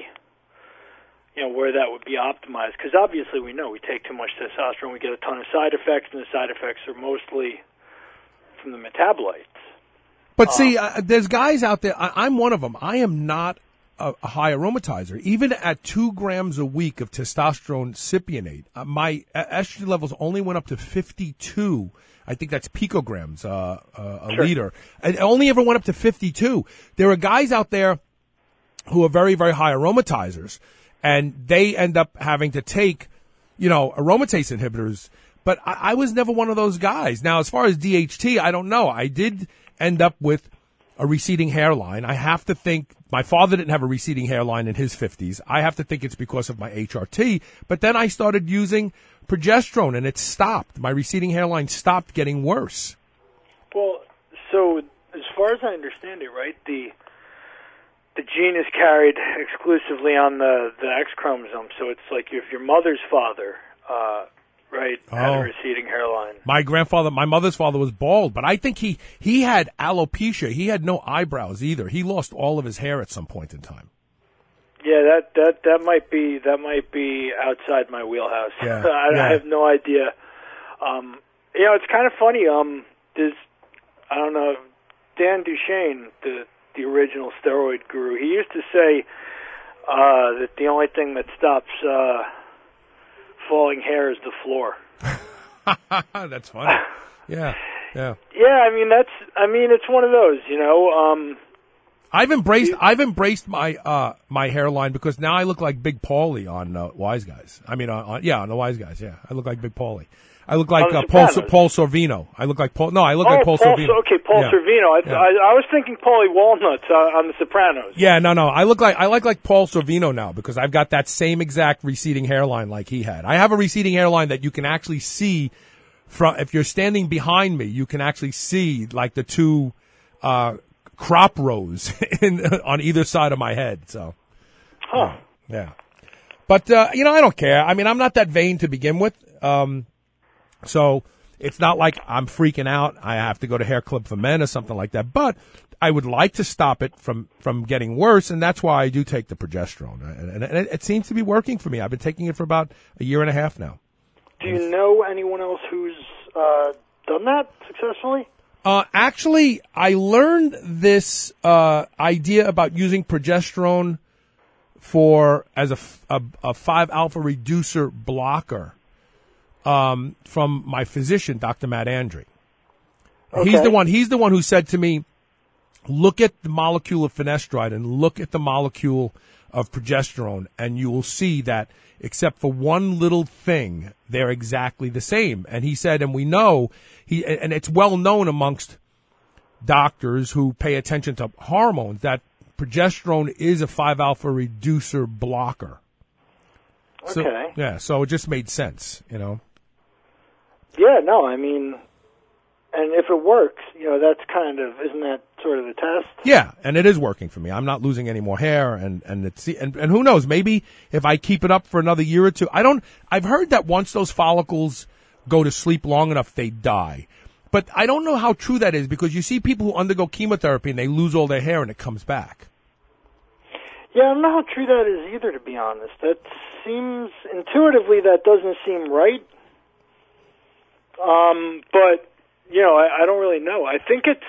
You know, where that would be optimized. Because obviously we know we take too much testosterone, we get a ton of side effects, and the side effects are mostly from the metabolites. But um, see, uh, there's guys out there, I, I'm one of them. I am not a, a high aromatizer. Even at two grams a week of testosterone cypionate, uh, my estrogen levels only went up to fifty-two. I think that's picograms uh, uh, a sure. liter. It only ever went up to fifty-two. There are guys out there who are very, very high aromatizers, and they end up having to take, you know, aromatase inhibitors. But I, I was never one of those guys. Now, as far as D H T, I don't know. I did end up with a receding hairline. I have to think my father didn't have a receding hairline in his fifties. I have to think it's because of my H R T. But then I started using progesterone, and it stopped. My receding hairline stopped getting worse. Well, so as far as I understand it, right, the the gene is carried exclusively on the, the X chromosome. So it's like if your mother's father, uh, right, had Oh. a receding hairline. My grandfather, my mother's father was bald, but I think he, he had alopecia. He had no eyebrows either. He lost all of his hair at some point in time. Yeah, that that that might be that might be outside my wheelhouse. Yeah, I, yeah. I have no idea. Um, you know, it's kind of funny. Um, there's, I don't know, Dan Duchesne, the the original steroid guru. He used to say uh, that the only thing that stops uh, falling hair is the floor. That's funny. Yeah, yeah. Yeah, I mean that's. I mean it's one of those. You know. Um, I've embraced I've embraced my uh my hairline because now I look like Big Paulie on uh, Wise Guys. I mean, on, on yeah, on the Wise Guys. Yeah, I look like Big Paulie. I look like On The uh, Paul Sopranos. Paul Sorvino. I look like Paul. No, I look oh, like Paul, Paul Sorvino. Okay, Paul yeah. Sorvino. I, Yeah. I, I was thinking Paulie Walnuts uh, on The Sopranos. Yeah, no, no. I look like I like like Paul Sorvino now because I've got that same exact receding hairline like he had. I have a receding hairline that you can actually see from if you're standing behind me. You can actually see like the two uh crop rows in on either side of my head. So, Huh. yeah. But uh, you know, I don't care. I mean, I'm not that vain to begin with. Um, so it's not like I'm freaking out. I have to go to Hair Club for Men or something like that. But I would like to stop it from, from getting worse, and that's why I do take the progesterone. And, and, and it, it seems to be working for me. I've been taking it for about a year and a half now. Do you know anyone else who's uh, done that successfully? Uh, actually, I learned this uh, idea about using progesterone for as a, a, a five alpha reducer blocker um, from my physician, Doctor Matt Andre. Okay. He's the one. He's the one who said to me, "Look at the molecule of finasteride and look at the molecule of progesterone, and you will see that except for one little thing, they're exactly the same." And he said, and we know he, and it's well known amongst doctors who pay attention to hormones that progesterone is a five alpha reducer blocker. So, Okay. yeah, so it just made sense, you know. Yeah, no, I mean, and if it works, you know, that's kind of, isn't that sort of the test? Yeah, and it is working for me. I'm not losing any more hair, and and it's and, and who knows? Maybe if I keep it up for another year or two, I don't. I've heard that once those follicles go to sleep long enough, they die. But I don't know how true that is, because you see people who undergo chemotherapy and they lose all their hair and it comes back. Yeah, I don't know how true that is either, to be honest. That seems, intuitively, that doesn't seem right. Um, but, you know, I, I don't really know. I think it's,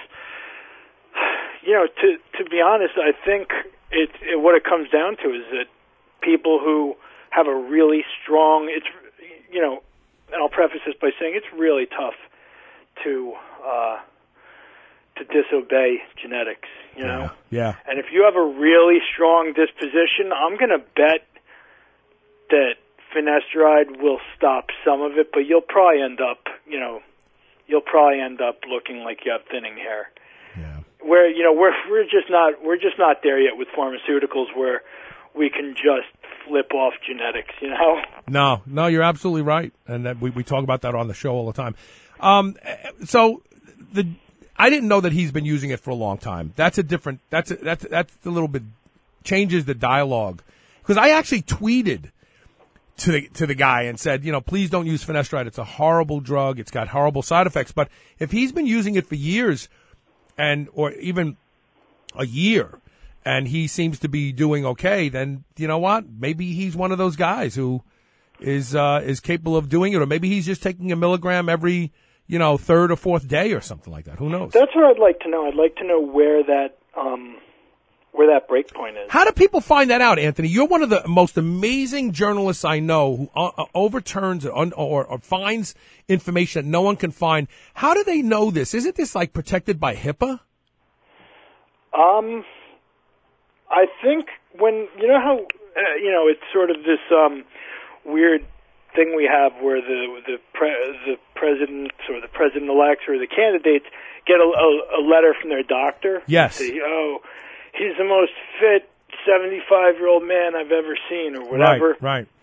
you know, to to be honest, I think it, it what it comes down to is that people who have a really strong, it's, you know, and I'll preface this by saying it's really tough to uh, to disobey genetics, you know? Yeah. And if you have a really strong disposition, I'm going to bet that finasteride will stop some of it, but you'll probably end up, you know, you'll probably end up looking like you have thinning hair. Yeah. Where, you know, we're we're just not we're just not there yet with pharmaceuticals where we can just flip off genetics, you know? No, no, you're absolutely right, and that we we talk about that on the show all the time. Um, so the I didn't know that he's been using it for a long time. That's a different. That's a, that's that's a little bit changes the dialogue, because I actually tweeted to the to the guy and said, you know, please don't use finasteride. It's a horrible drug. It's got horrible side effects. But if he's been using it for years, and or even a year, and he seems to be doing okay, then you know what? Maybe he's one of those guys who is uh, is capable of doing it, or maybe he's just taking a milligram every, you know, third or fourth day or something like that. Who knows? That's what I'd like to know. I'd like to know where that um, where that break point is. How do people find that out, Anthony? You're one of the most amazing journalists I know who uh, uh, overturns or, or, or finds information that no one can find. How do they know this? Isn't this like protected by HIPAA? Um, I think when, you know how, uh, you know, it's sort of this um, weird thing we have where the the pre, the president or the president-elects or the candidates get a, a, a letter from their doctor. Yes. Say, oh, he's the most fit seventy-five-year-old man I've ever seen, or whatever. Right, right.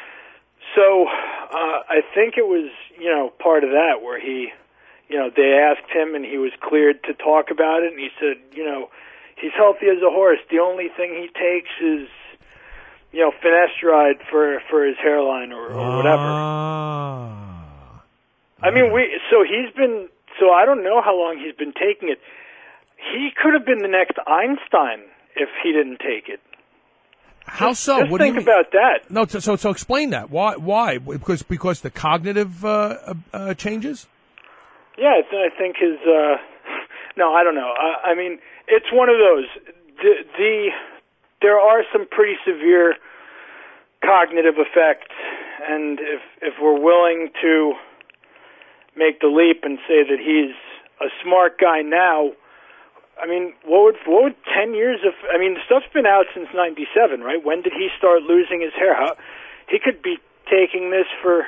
So uh, I think it was, you know, part of that where he, you know, they asked him and he was cleared to talk about it, and he said, you know, he's healthy as a horse. The only thing he takes is, you know, finasteride for for his hairline or, or whatever. Ah. I mean, we. So he's been. So I don't know how long he's been taking it. He could have been the next Einstein if he didn't take it. How so? Just what think do you mean? about that. No, so, so so explain that. Why? Why? Because because the cognitive uh, uh, uh, changes. Yeah, I, th- I think his. Uh, no, I don't know. I, I mean, it's one of those. The, the there are some pretty severe cognitive effects, and if if we're willing to make the leap and say that he's a smart guy now, I mean, what would what would ten years of? I mean, the stuff's been out since ninety-seven, right? When did he start losing his hair? How, he could be taking this for,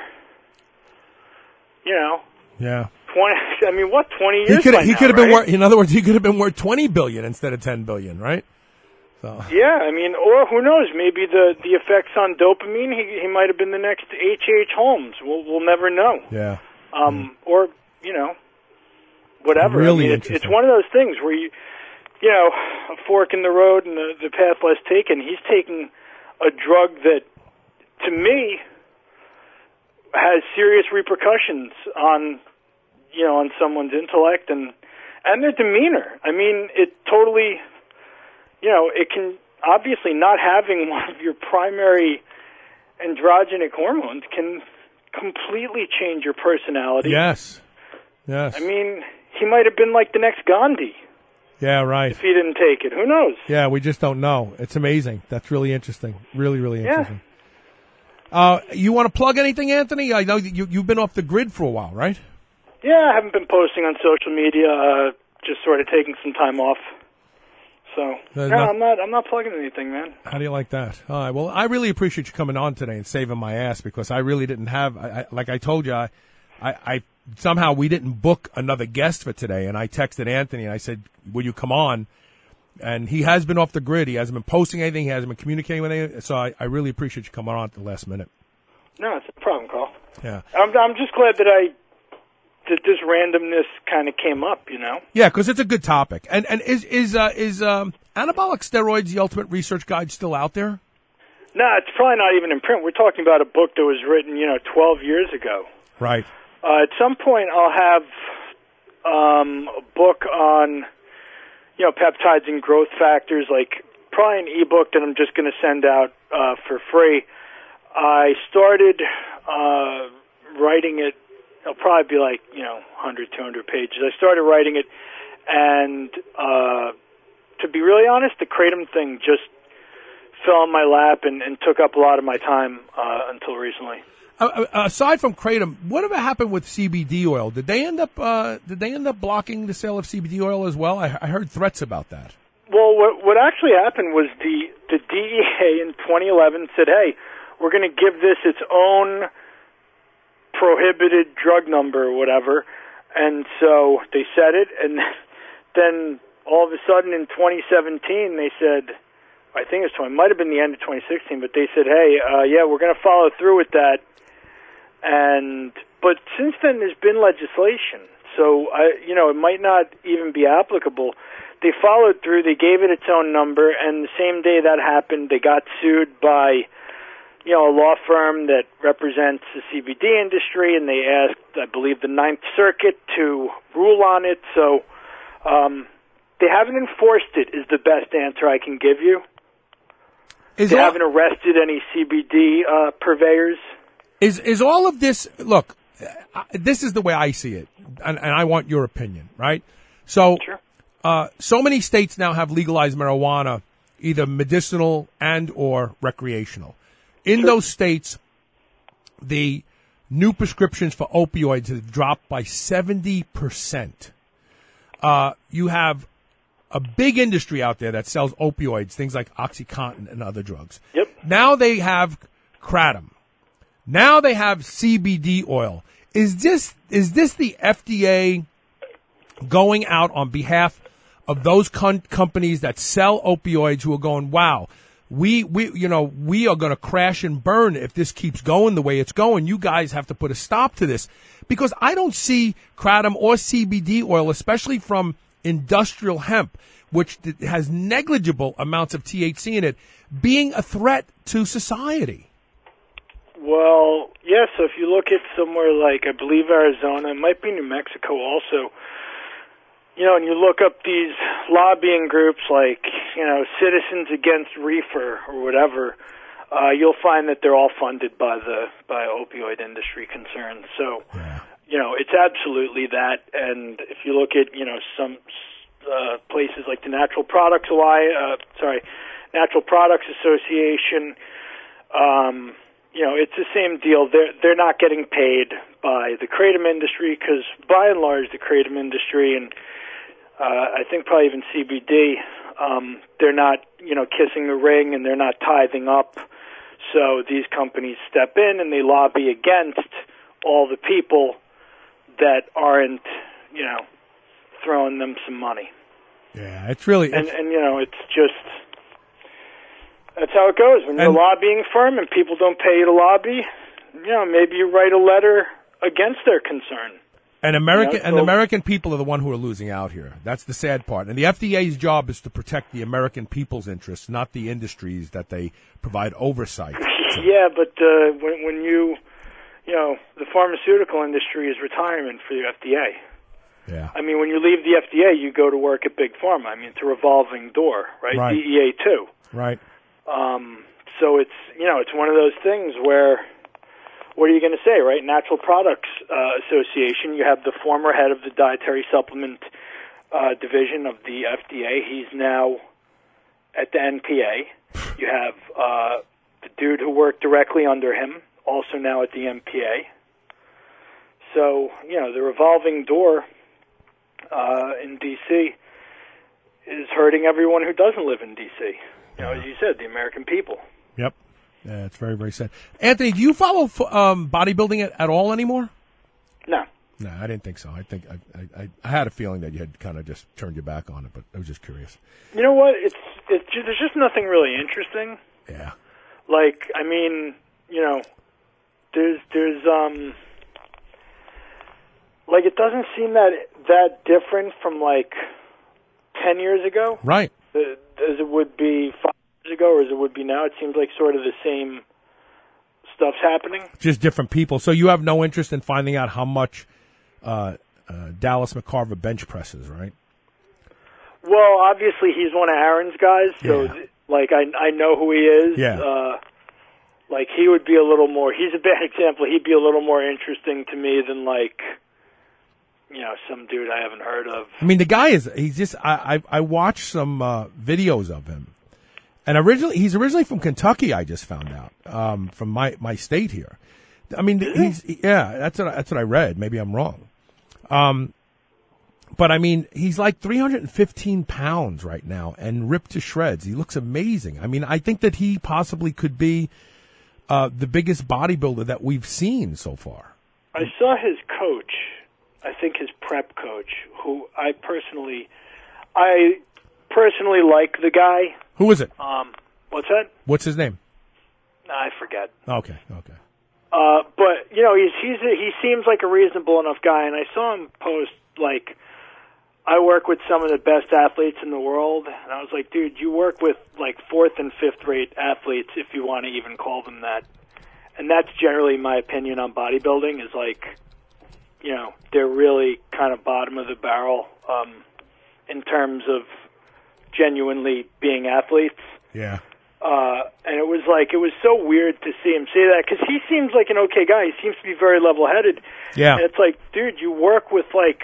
you know, yeah, twenty. I mean, what twenty years? He could by he now, could have been right? worth. In other words, he could have been worth twenty billion instead of ten billion, right? So. Yeah, I mean, or who knows? Maybe the the effects on dopamine. He he might have been the next H H. Holmes. We'll we'll never know. Yeah. Um, or you know, whatever. Really I mean, it's, interesting. it's one of those things where you, you know, a fork in the road and the, the path less taken. He's taking a drug that, to me, has serious repercussions on you know, on someone's intellect and and their demeanor. I mean, it totally, you know, it can obviously not having one of your primary androgenic hormones can completely change your personality. Yes. Yes. I mean, he might have been like the next Gandhi. Yeah, right. If he didn't take it, who knows? Yeah, we just don't know. It's amazing. That's really interesting. Really, really Yeah. interesting. Uh, you want to plug anything, Anthony? I know that you, you've been off the grid for a while, right? Yeah, I haven't been posting on social media. Uh, just sort of taking some time off. So There's no, not- I'm not. I'm not plugging anything, man. How do you like that? All right. Well, I really appreciate you coming on today and saving my ass because I really didn't have, I, I, like I told you, I, I, I somehow we didn't book another guest for today, and I texted Anthony and I said, "Will you come on?" And he has been off the grid. He hasn't been posting anything. He hasn't been communicating with anything. So I, I really appreciate you coming on at the last minute. No, it's no problem, Carl. Yeah. I'm. I'm just glad that I that this randomness kind of came up. You know. Yeah, because it's a good topic. And and is is uh, is um, Anabolic Steroids: The Ultimate Research Guide still out there? No, it's probably not even in print. We're talking about a book that was written, you know, twelve years ago. Right. Uh, at some point, I'll have um, a book on, you know, peptides and growth factors, like probably an ebook that I'm just going to send out uh, for free. I started uh, writing it. It'll probably be like, you know, one hundred, two hundred pages. I started writing it, and uh, to be really honest, the Kratom thing just fell in my lap and, and took up a lot of my time uh, until recently. Uh, uh, aside from Kratom, whatever happened with C B D oil? Did they end up uh, did they end up blocking the sale of C B D oil as well? I, I heard threats about that. Well, what, what actually happened was the, the D E A in twenty eleven said, hey, we're going to give this its own prohibited drug number or whatever. And so they said it, and then all of a sudden in twenty seventeen they said, I think it was, might have been the end of twenty sixteen, but they said, hey, uh, yeah, we're going to follow through with that. And but since then, there's been legislation, so I, you know, it might not even be applicable. They followed through. They gave it its own number, and the same day that happened, they got sued by, you know, a law firm that represents the C B D industry, and they asked, I believe, the Ninth Circuit to rule on it. So um, they haven't enforced it. Is the best answer I can give you. Is they all- haven't arrested any C B D uh, purveyors. Is is all of this? Look, uh, this is the way I see it, and, and I want your opinion, right? So, Sure. uh, so many states now have legalized marijuana, either medicinal and or recreational. In Sure. those states, the new prescriptions for opioids have dropped by seventy percent. Uh, you have a big industry out there that sells opioids, things like OxyContin and other drugs. Yep. Now they have Kratom. Now they have C B D oil. Is this is this the F D A going out on behalf of those con- companies that sell opioids who are going, wow, we we you know we are going to crash and burn if this keeps going the way it's going. You guys have to put a stop to this, because I don't see Kratom or C B D oil, especially from industrial hemp, which has negligible amounts of T H C in it, being a threat to society. Well, yeah, so if you look at somewhere like, I believe, Arizona, it might be New Mexico also, you know, and you look up these lobbying groups like, you know, Citizens Against Reefer or whatever, uh, you'll find that they're all funded by the by opioid industry concerns. So, you know, it's absolutely that. And if you look at, you know, some uh, places like the Natural Products Alliance, uh, sorry, Natural Products Association, um, you know, it's the same deal. They're they're not getting paid by the Kratom industry because, by and large, the Kratom industry and uh, I think probably even C B D, um, they're not, you know, kissing the ring and they're not tithing up. So these companies step in and they lobby against all the people that aren't, you know, throwing them some money. Yeah, it's really and and you know, it's just. That's how it goes. When you're And- a lobbying firm and people don't pay you to lobby, you know, maybe you write a letter against their concern. And American You know, and the so- American people are the one who are losing out here. That's the sad part. And the F D A's job is to protect the American people's interests, not the industries that they provide oversight. Yeah, but uh, when when you, you know, the pharmaceutical industry is retirement for the F D A. Yeah. I mean, when you leave the F D A, you go to work at Big Pharma. I mean, it's a revolving door, right? Right. D E A too. Right. Um, so it's, you know, it's one of those things where, what are you going to say, right? Natural Products uh, Association, you have the former head of the dietary supplement uh, division of the F D A. He's now at the N P A. You have uh, the dude who worked directly under him, also now at the N P A. So, you know, the revolving door uh, in D C is hurting everyone who doesn't live in D C. You know, as you said, the American people. Yep. Yeah, it's very, very sad. Anthony, do you follow um, bodybuilding at, at all anymore? No. No, I didn't think so. I think I, I, I had a feeling that you had kind of just turned your back on it, but I was just curious. You know what? It's it's just, there's just nothing really interesting. Yeah. Like, I mean, you know, there's there's um like it doesn't seem that that different from like ten years ago. Right. Uh, as it would be five years ago, or as it would be now. It seems like sort of the same stuff's happening. Just different people. So you have no interest in finding out how much uh, uh, Dallas McCarver bench presses, right? Well, obviously he's one of Aaron's guys, so Yeah. like I I know who he is. Yeah. Uh, like he would be a little more. He's a bad example. He'd be a little more interesting to me than like, you know, some dude I haven't heard of. I mean, the guy is, he's just, I, I, I watched some, uh, videos of him. And originally, he's originally from Kentucky, I just found out, um, from my, my state here. I mean, he's, yeah, that's what, I- that's what I read. Maybe I'm wrong. Um, but I mean, he's like three hundred fifteen pounds right now and ripped to shreds. He looks amazing. I mean, I think that he possibly could be, uh, the biggest bodybuilder that we've seen so far. I saw his coach. I think his prep coach, who I personally, I personally like the guy. Who is it? Um, what's that? What's his name? I forget. Okay, okay. Uh, but you know, he's he's a, he seems like a reasonable enough guy, and I saw him post like, I work with some of the best athletes in the world, and I was like, dude, you work with like fourth and fifth rate athletes, if you want to even call them that, and that's generally my opinion on bodybuilding. Is like, you know, they're really kind of bottom of the barrel um, in terms of genuinely being athletes. Yeah. Uh, and it was like, it was so weird to see him say that, because he seems like an okay guy. He seems to be very level-headed. Yeah. And it's like, dude, you work with, like,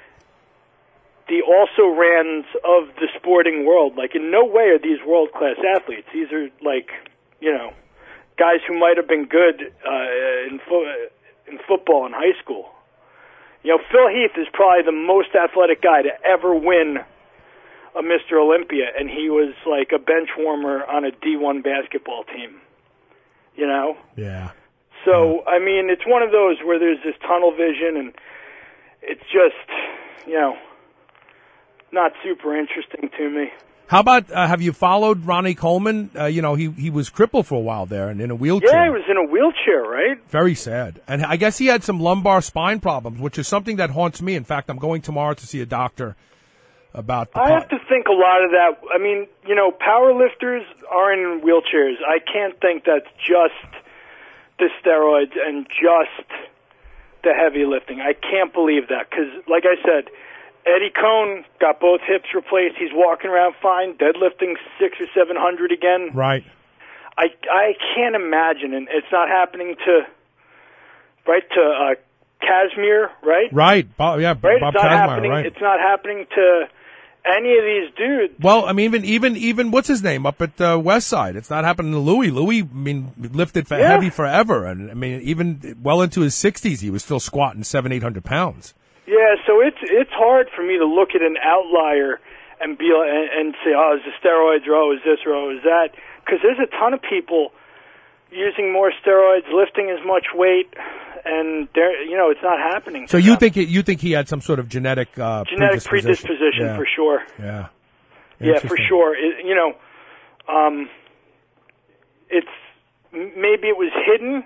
the also-rans of the sporting world. Like, in no way are these world-class athletes. These are, like, you know, guys who might have been good uh, in, fo- in football in high school. You know, Phil Heath is probably the most athletic guy to ever win a Mister Olympia, and he was like a bench warmer on a D one basketball team, you know? Yeah. So, I mean, it's one of those where there's this tunnel vision, and it's just, you know, not super interesting to me. How about, uh, have you followed Ronnie Coleman? Uh, you know, he, he was crippled for a while there and in a wheelchair. Yeah, he was in a wheelchair, right? Very sad. And I guess he had some lumbar spine problems, which is something that haunts me. In fact, I'm going tomorrow to see a doctor about the I have to think a lot of that. I mean, you know, power lifters are in wheelchairs. I can't think that's just the steroids and just the heavy lifting. I can't believe that because, like I said, Eddie Cohn got both hips replaced. He's walking around fine, deadlifting six or seven hundred again. Right. I I can't imagine, and it's not happening to right to uh, Casimir, right? Right. Bob, yeah, Right. Bob it's not Kazmaier, happening. right. It's not happening to any of these dudes. Well, I mean, even, even, even, what's his name up at uh, West Side? It's not happening to Louis. Louis, I mean, lifted for Yeah. heavy forever. And I mean, even well into his sixties, he was still squatting seven, eight hundred pounds. Yeah, so it's it's hard for me to look at an outlier and be and, and say, oh, is the steroids, or oh, is this, or oh, is that? Because there's a ton of people using more steroids, lifting as much weight, and they're, you know, it's not happening. So you think it, you think he had some sort of genetic uh, Genetic predisposition, predisposition Yeah. for sure. Yeah. Yeah, for Interesting. sure. It, you know, um, it's m- maybe it was hidden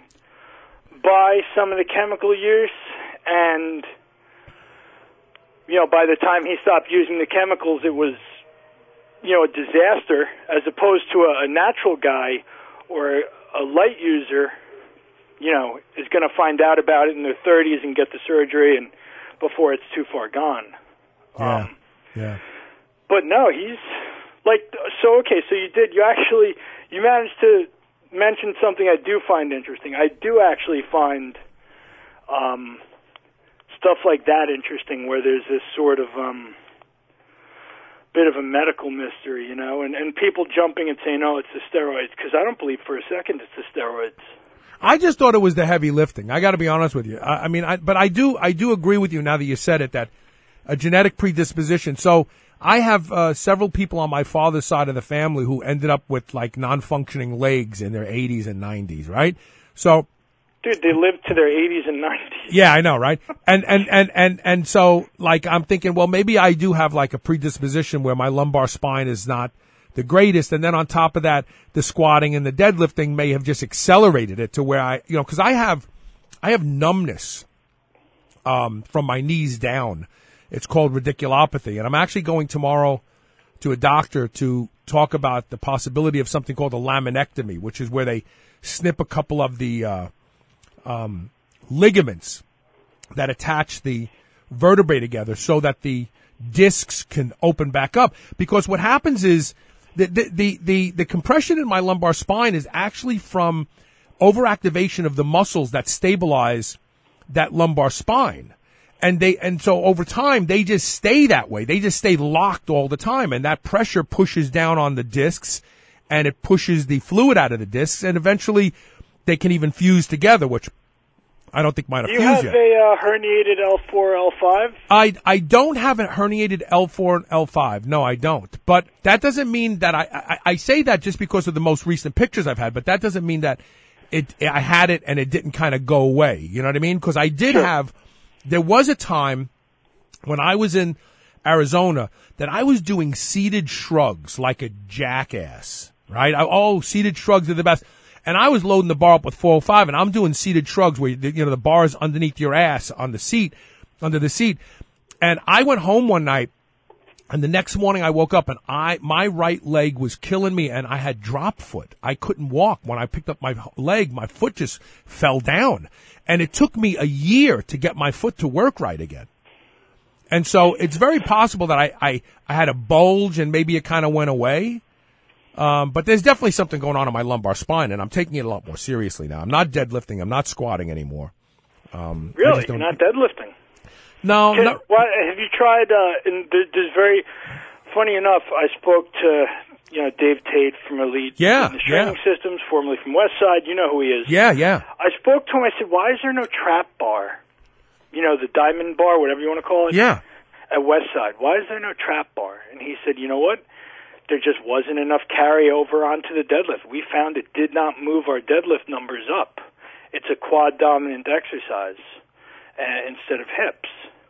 by some of the chemical use, and you know, by the time he stopped using the chemicals, it was, you know, a disaster, as opposed to a, a natural guy or a light user. you know, is going to find out about it in their thirties and get the surgery and before it's too far gone. Yeah. Um, yeah. But no, he's like, so, okay, so you did, you actually, you managed to mention something I do find interesting. I do actually find um, stuff like that interesting where there's this sort of um, bit of a medical mystery, you know, and, and people jumping and saying, oh, it's the steroids, because I don't believe for a second it's the steroids. I just thought it was the heavy lifting. I got to be honest with you. I, I mean, I, but I do, I do agree with you now that you said it, that a genetic predisposition. So I have uh, several people on my father's side of the family who ended up with like non-functioning legs in their eighties and nineties, right? So, dude, they lived to their eighties and nineties. Yeah, I know, right? And and and and and so, like, I'm thinking, well, maybe I do have like a predisposition where my lumbar spine is not the greatest, and then on top of that, the squatting and the deadlifting may have just accelerated it to where I, you know, because I have, I have numbness, um, from my knees down. It's called radiculopathy, and I'm actually going tomorrow to a doctor to talk about the possibility of something called a laminectomy, which is where they snip a couple of the uh, um, ligaments that attach the vertebrae together so that the discs can open back up. Because what happens is the the the the, the compression in my lumbar spine is actually from overactivation of the muscles that stabilize that lumbar spine. And they, and so over time, they just stay that way. They just stay locked all the time. And that pressure pushes down on the discs and it pushes the fluid out of the discs. And eventually they can even fuse together, which I don't think might have Do you fused have yet. a uh, herniated L four, L five? I, I don't have a herniated L four and L five. No, I don't. But that doesn't mean that I, I, I say that just because of the most recent pictures I've had, but that doesn't mean that it, I had it and it didn't kind of go away. You know what I mean? Because I did Sure. have, there was a time when I was in Arizona that I was doing seated shrugs like a jackass, right? I, oh, seated shrugs are the best. And I was loading the bar up with four oh five, and I'm doing seated shrugs where, you know, the bar is underneath your ass on the seat, under the seat. And I went home one night, and the next morning I woke up, and I my right leg was killing me, and I had drop foot. I couldn't walk. When I picked up my leg, my foot just fell down. And it took me a year to get my foot to work right again. And so it's very possible that I, I, I had a bulge and maybe it kind of went away. Um, but there's definitely something going on in my lumbar spine, and I'm taking it a lot more seriously now. I'm not deadlifting. I'm not squatting anymore. Um, I Really? just You're don't- not deadlifting? No, Can, no. What, have you tried, uh, and there, there's very, funny enough, I spoke to, you know, Dave Tate from Elite Yeah, Fitness Training Systems, formerly from Westside. You know who he is. Yeah, yeah. I spoke to him. I said, why is there no trap bar? You know, the diamond bar, whatever you want to call it. Yeah. At Westside. Why is there no trap bar? And he said, you know what? There just wasn't enough carryover onto the deadlift. We found it did not move our deadlift numbers up. It's a quad dominant exercise uh, instead of hips.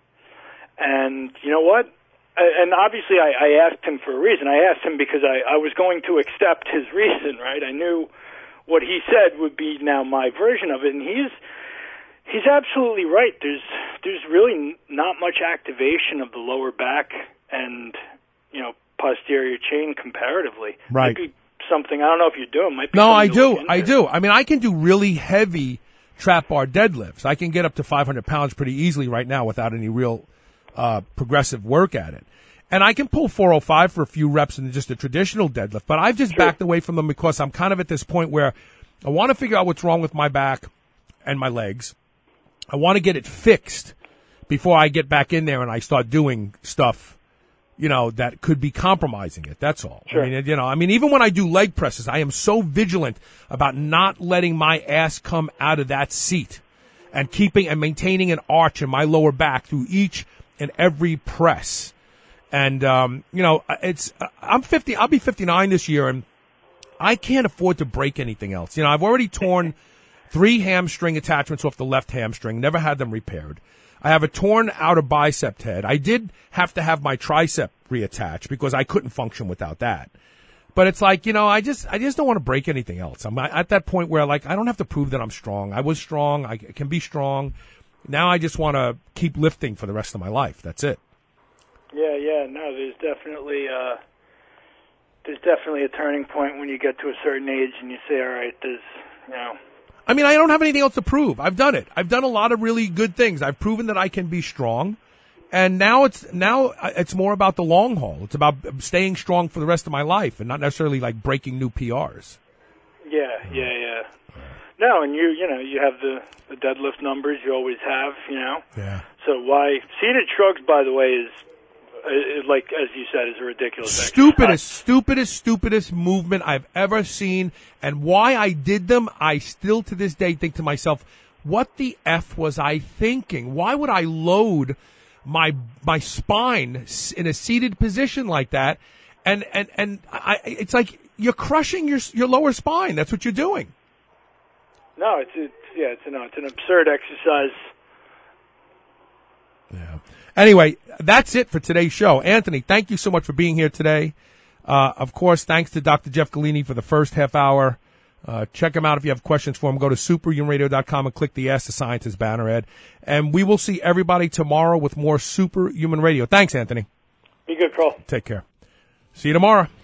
And you know what? And obviously I, I asked him for a reason. I asked him because I, I was going to accept his reason, right? I knew what he said would be now my version of it, and he's he's absolutely right. There's there's really not much activation of the lower back and, you know, posterior chain comparatively. Right. Might be something, I don't know if you do it. Might be No, something I to do. look into. I do. I mean, I can do really heavy trap bar deadlifts. I can get up to five hundred pounds pretty easily right now without any real uh, progressive work at it. And I can pull four oh five for a few reps in just a traditional deadlift, but I've just backed away from them because I'm kind of at this point where I want to figure out what's wrong with my back and my legs. I want to get it fixed before I get back in there and I start doing stuff, you know, that could be compromising it. That's all. Sure. I mean, you know, I mean, even when I do leg presses, I am so vigilant about not letting my ass come out of that seat and keeping and maintaining an arch in my lower back through each and every press. And, um, you know, it's, I'm fifty, I'll be fifty-nine this year, and I can't afford to break anything else. You know, I've already torn three hamstring attachments off the left hamstring, never had them repaired. I have a torn outer bicep head. I did have to have my tricep reattached because I couldn't function without that. But it's like, you know, I just, I just don't want to break anything else. I'm at that point where, like, I don't have to prove that I'm strong. I was strong. I can be strong. Now I just want to keep lifting for the rest of my life. That's it. Yeah, yeah, no, there's definitely uh, there's definitely a turning point when you get to a certain age and you say, all right, there's, you know, I mean, I don't have anything else to prove. I've done it. I've done a lot of really good things. I've proven that I can be strong. And now it's now it's more about the long haul. It's about staying strong for the rest of my life and not necessarily like breaking new P Rs. Yeah, yeah, yeah. No, and you, you know, you have the, the deadlift numbers you always have, you know. Yeah. So why seated shrugs, by the way, is, is like as you said, is a ridiculous. Stupidest, exercise. stupidest, stupidest movement I've ever seen. And why I did them, I still to this day think to myself, what the F was I thinking? Why would I load my my spine in a seated position like that? And and and I, it's like you're crushing your your lower spine. That's what you're doing. No, it's, it's yeah, it's no, it's an absurd exercise. Yeah. Anyway, that's it for today's show. Anthony, thank you so much for being here today. Uh, of course, thanks to Doctor Jeff Galini for the first half hour. Uh, check him out if you have questions for him. Go to superhuman radio dot com and click the Ask the Scientist banner ad. And we will see everybody tomorrow with more Superhuman Radio. Thanks, Anthony. Be good, Carl. Take care. See you tomorrow.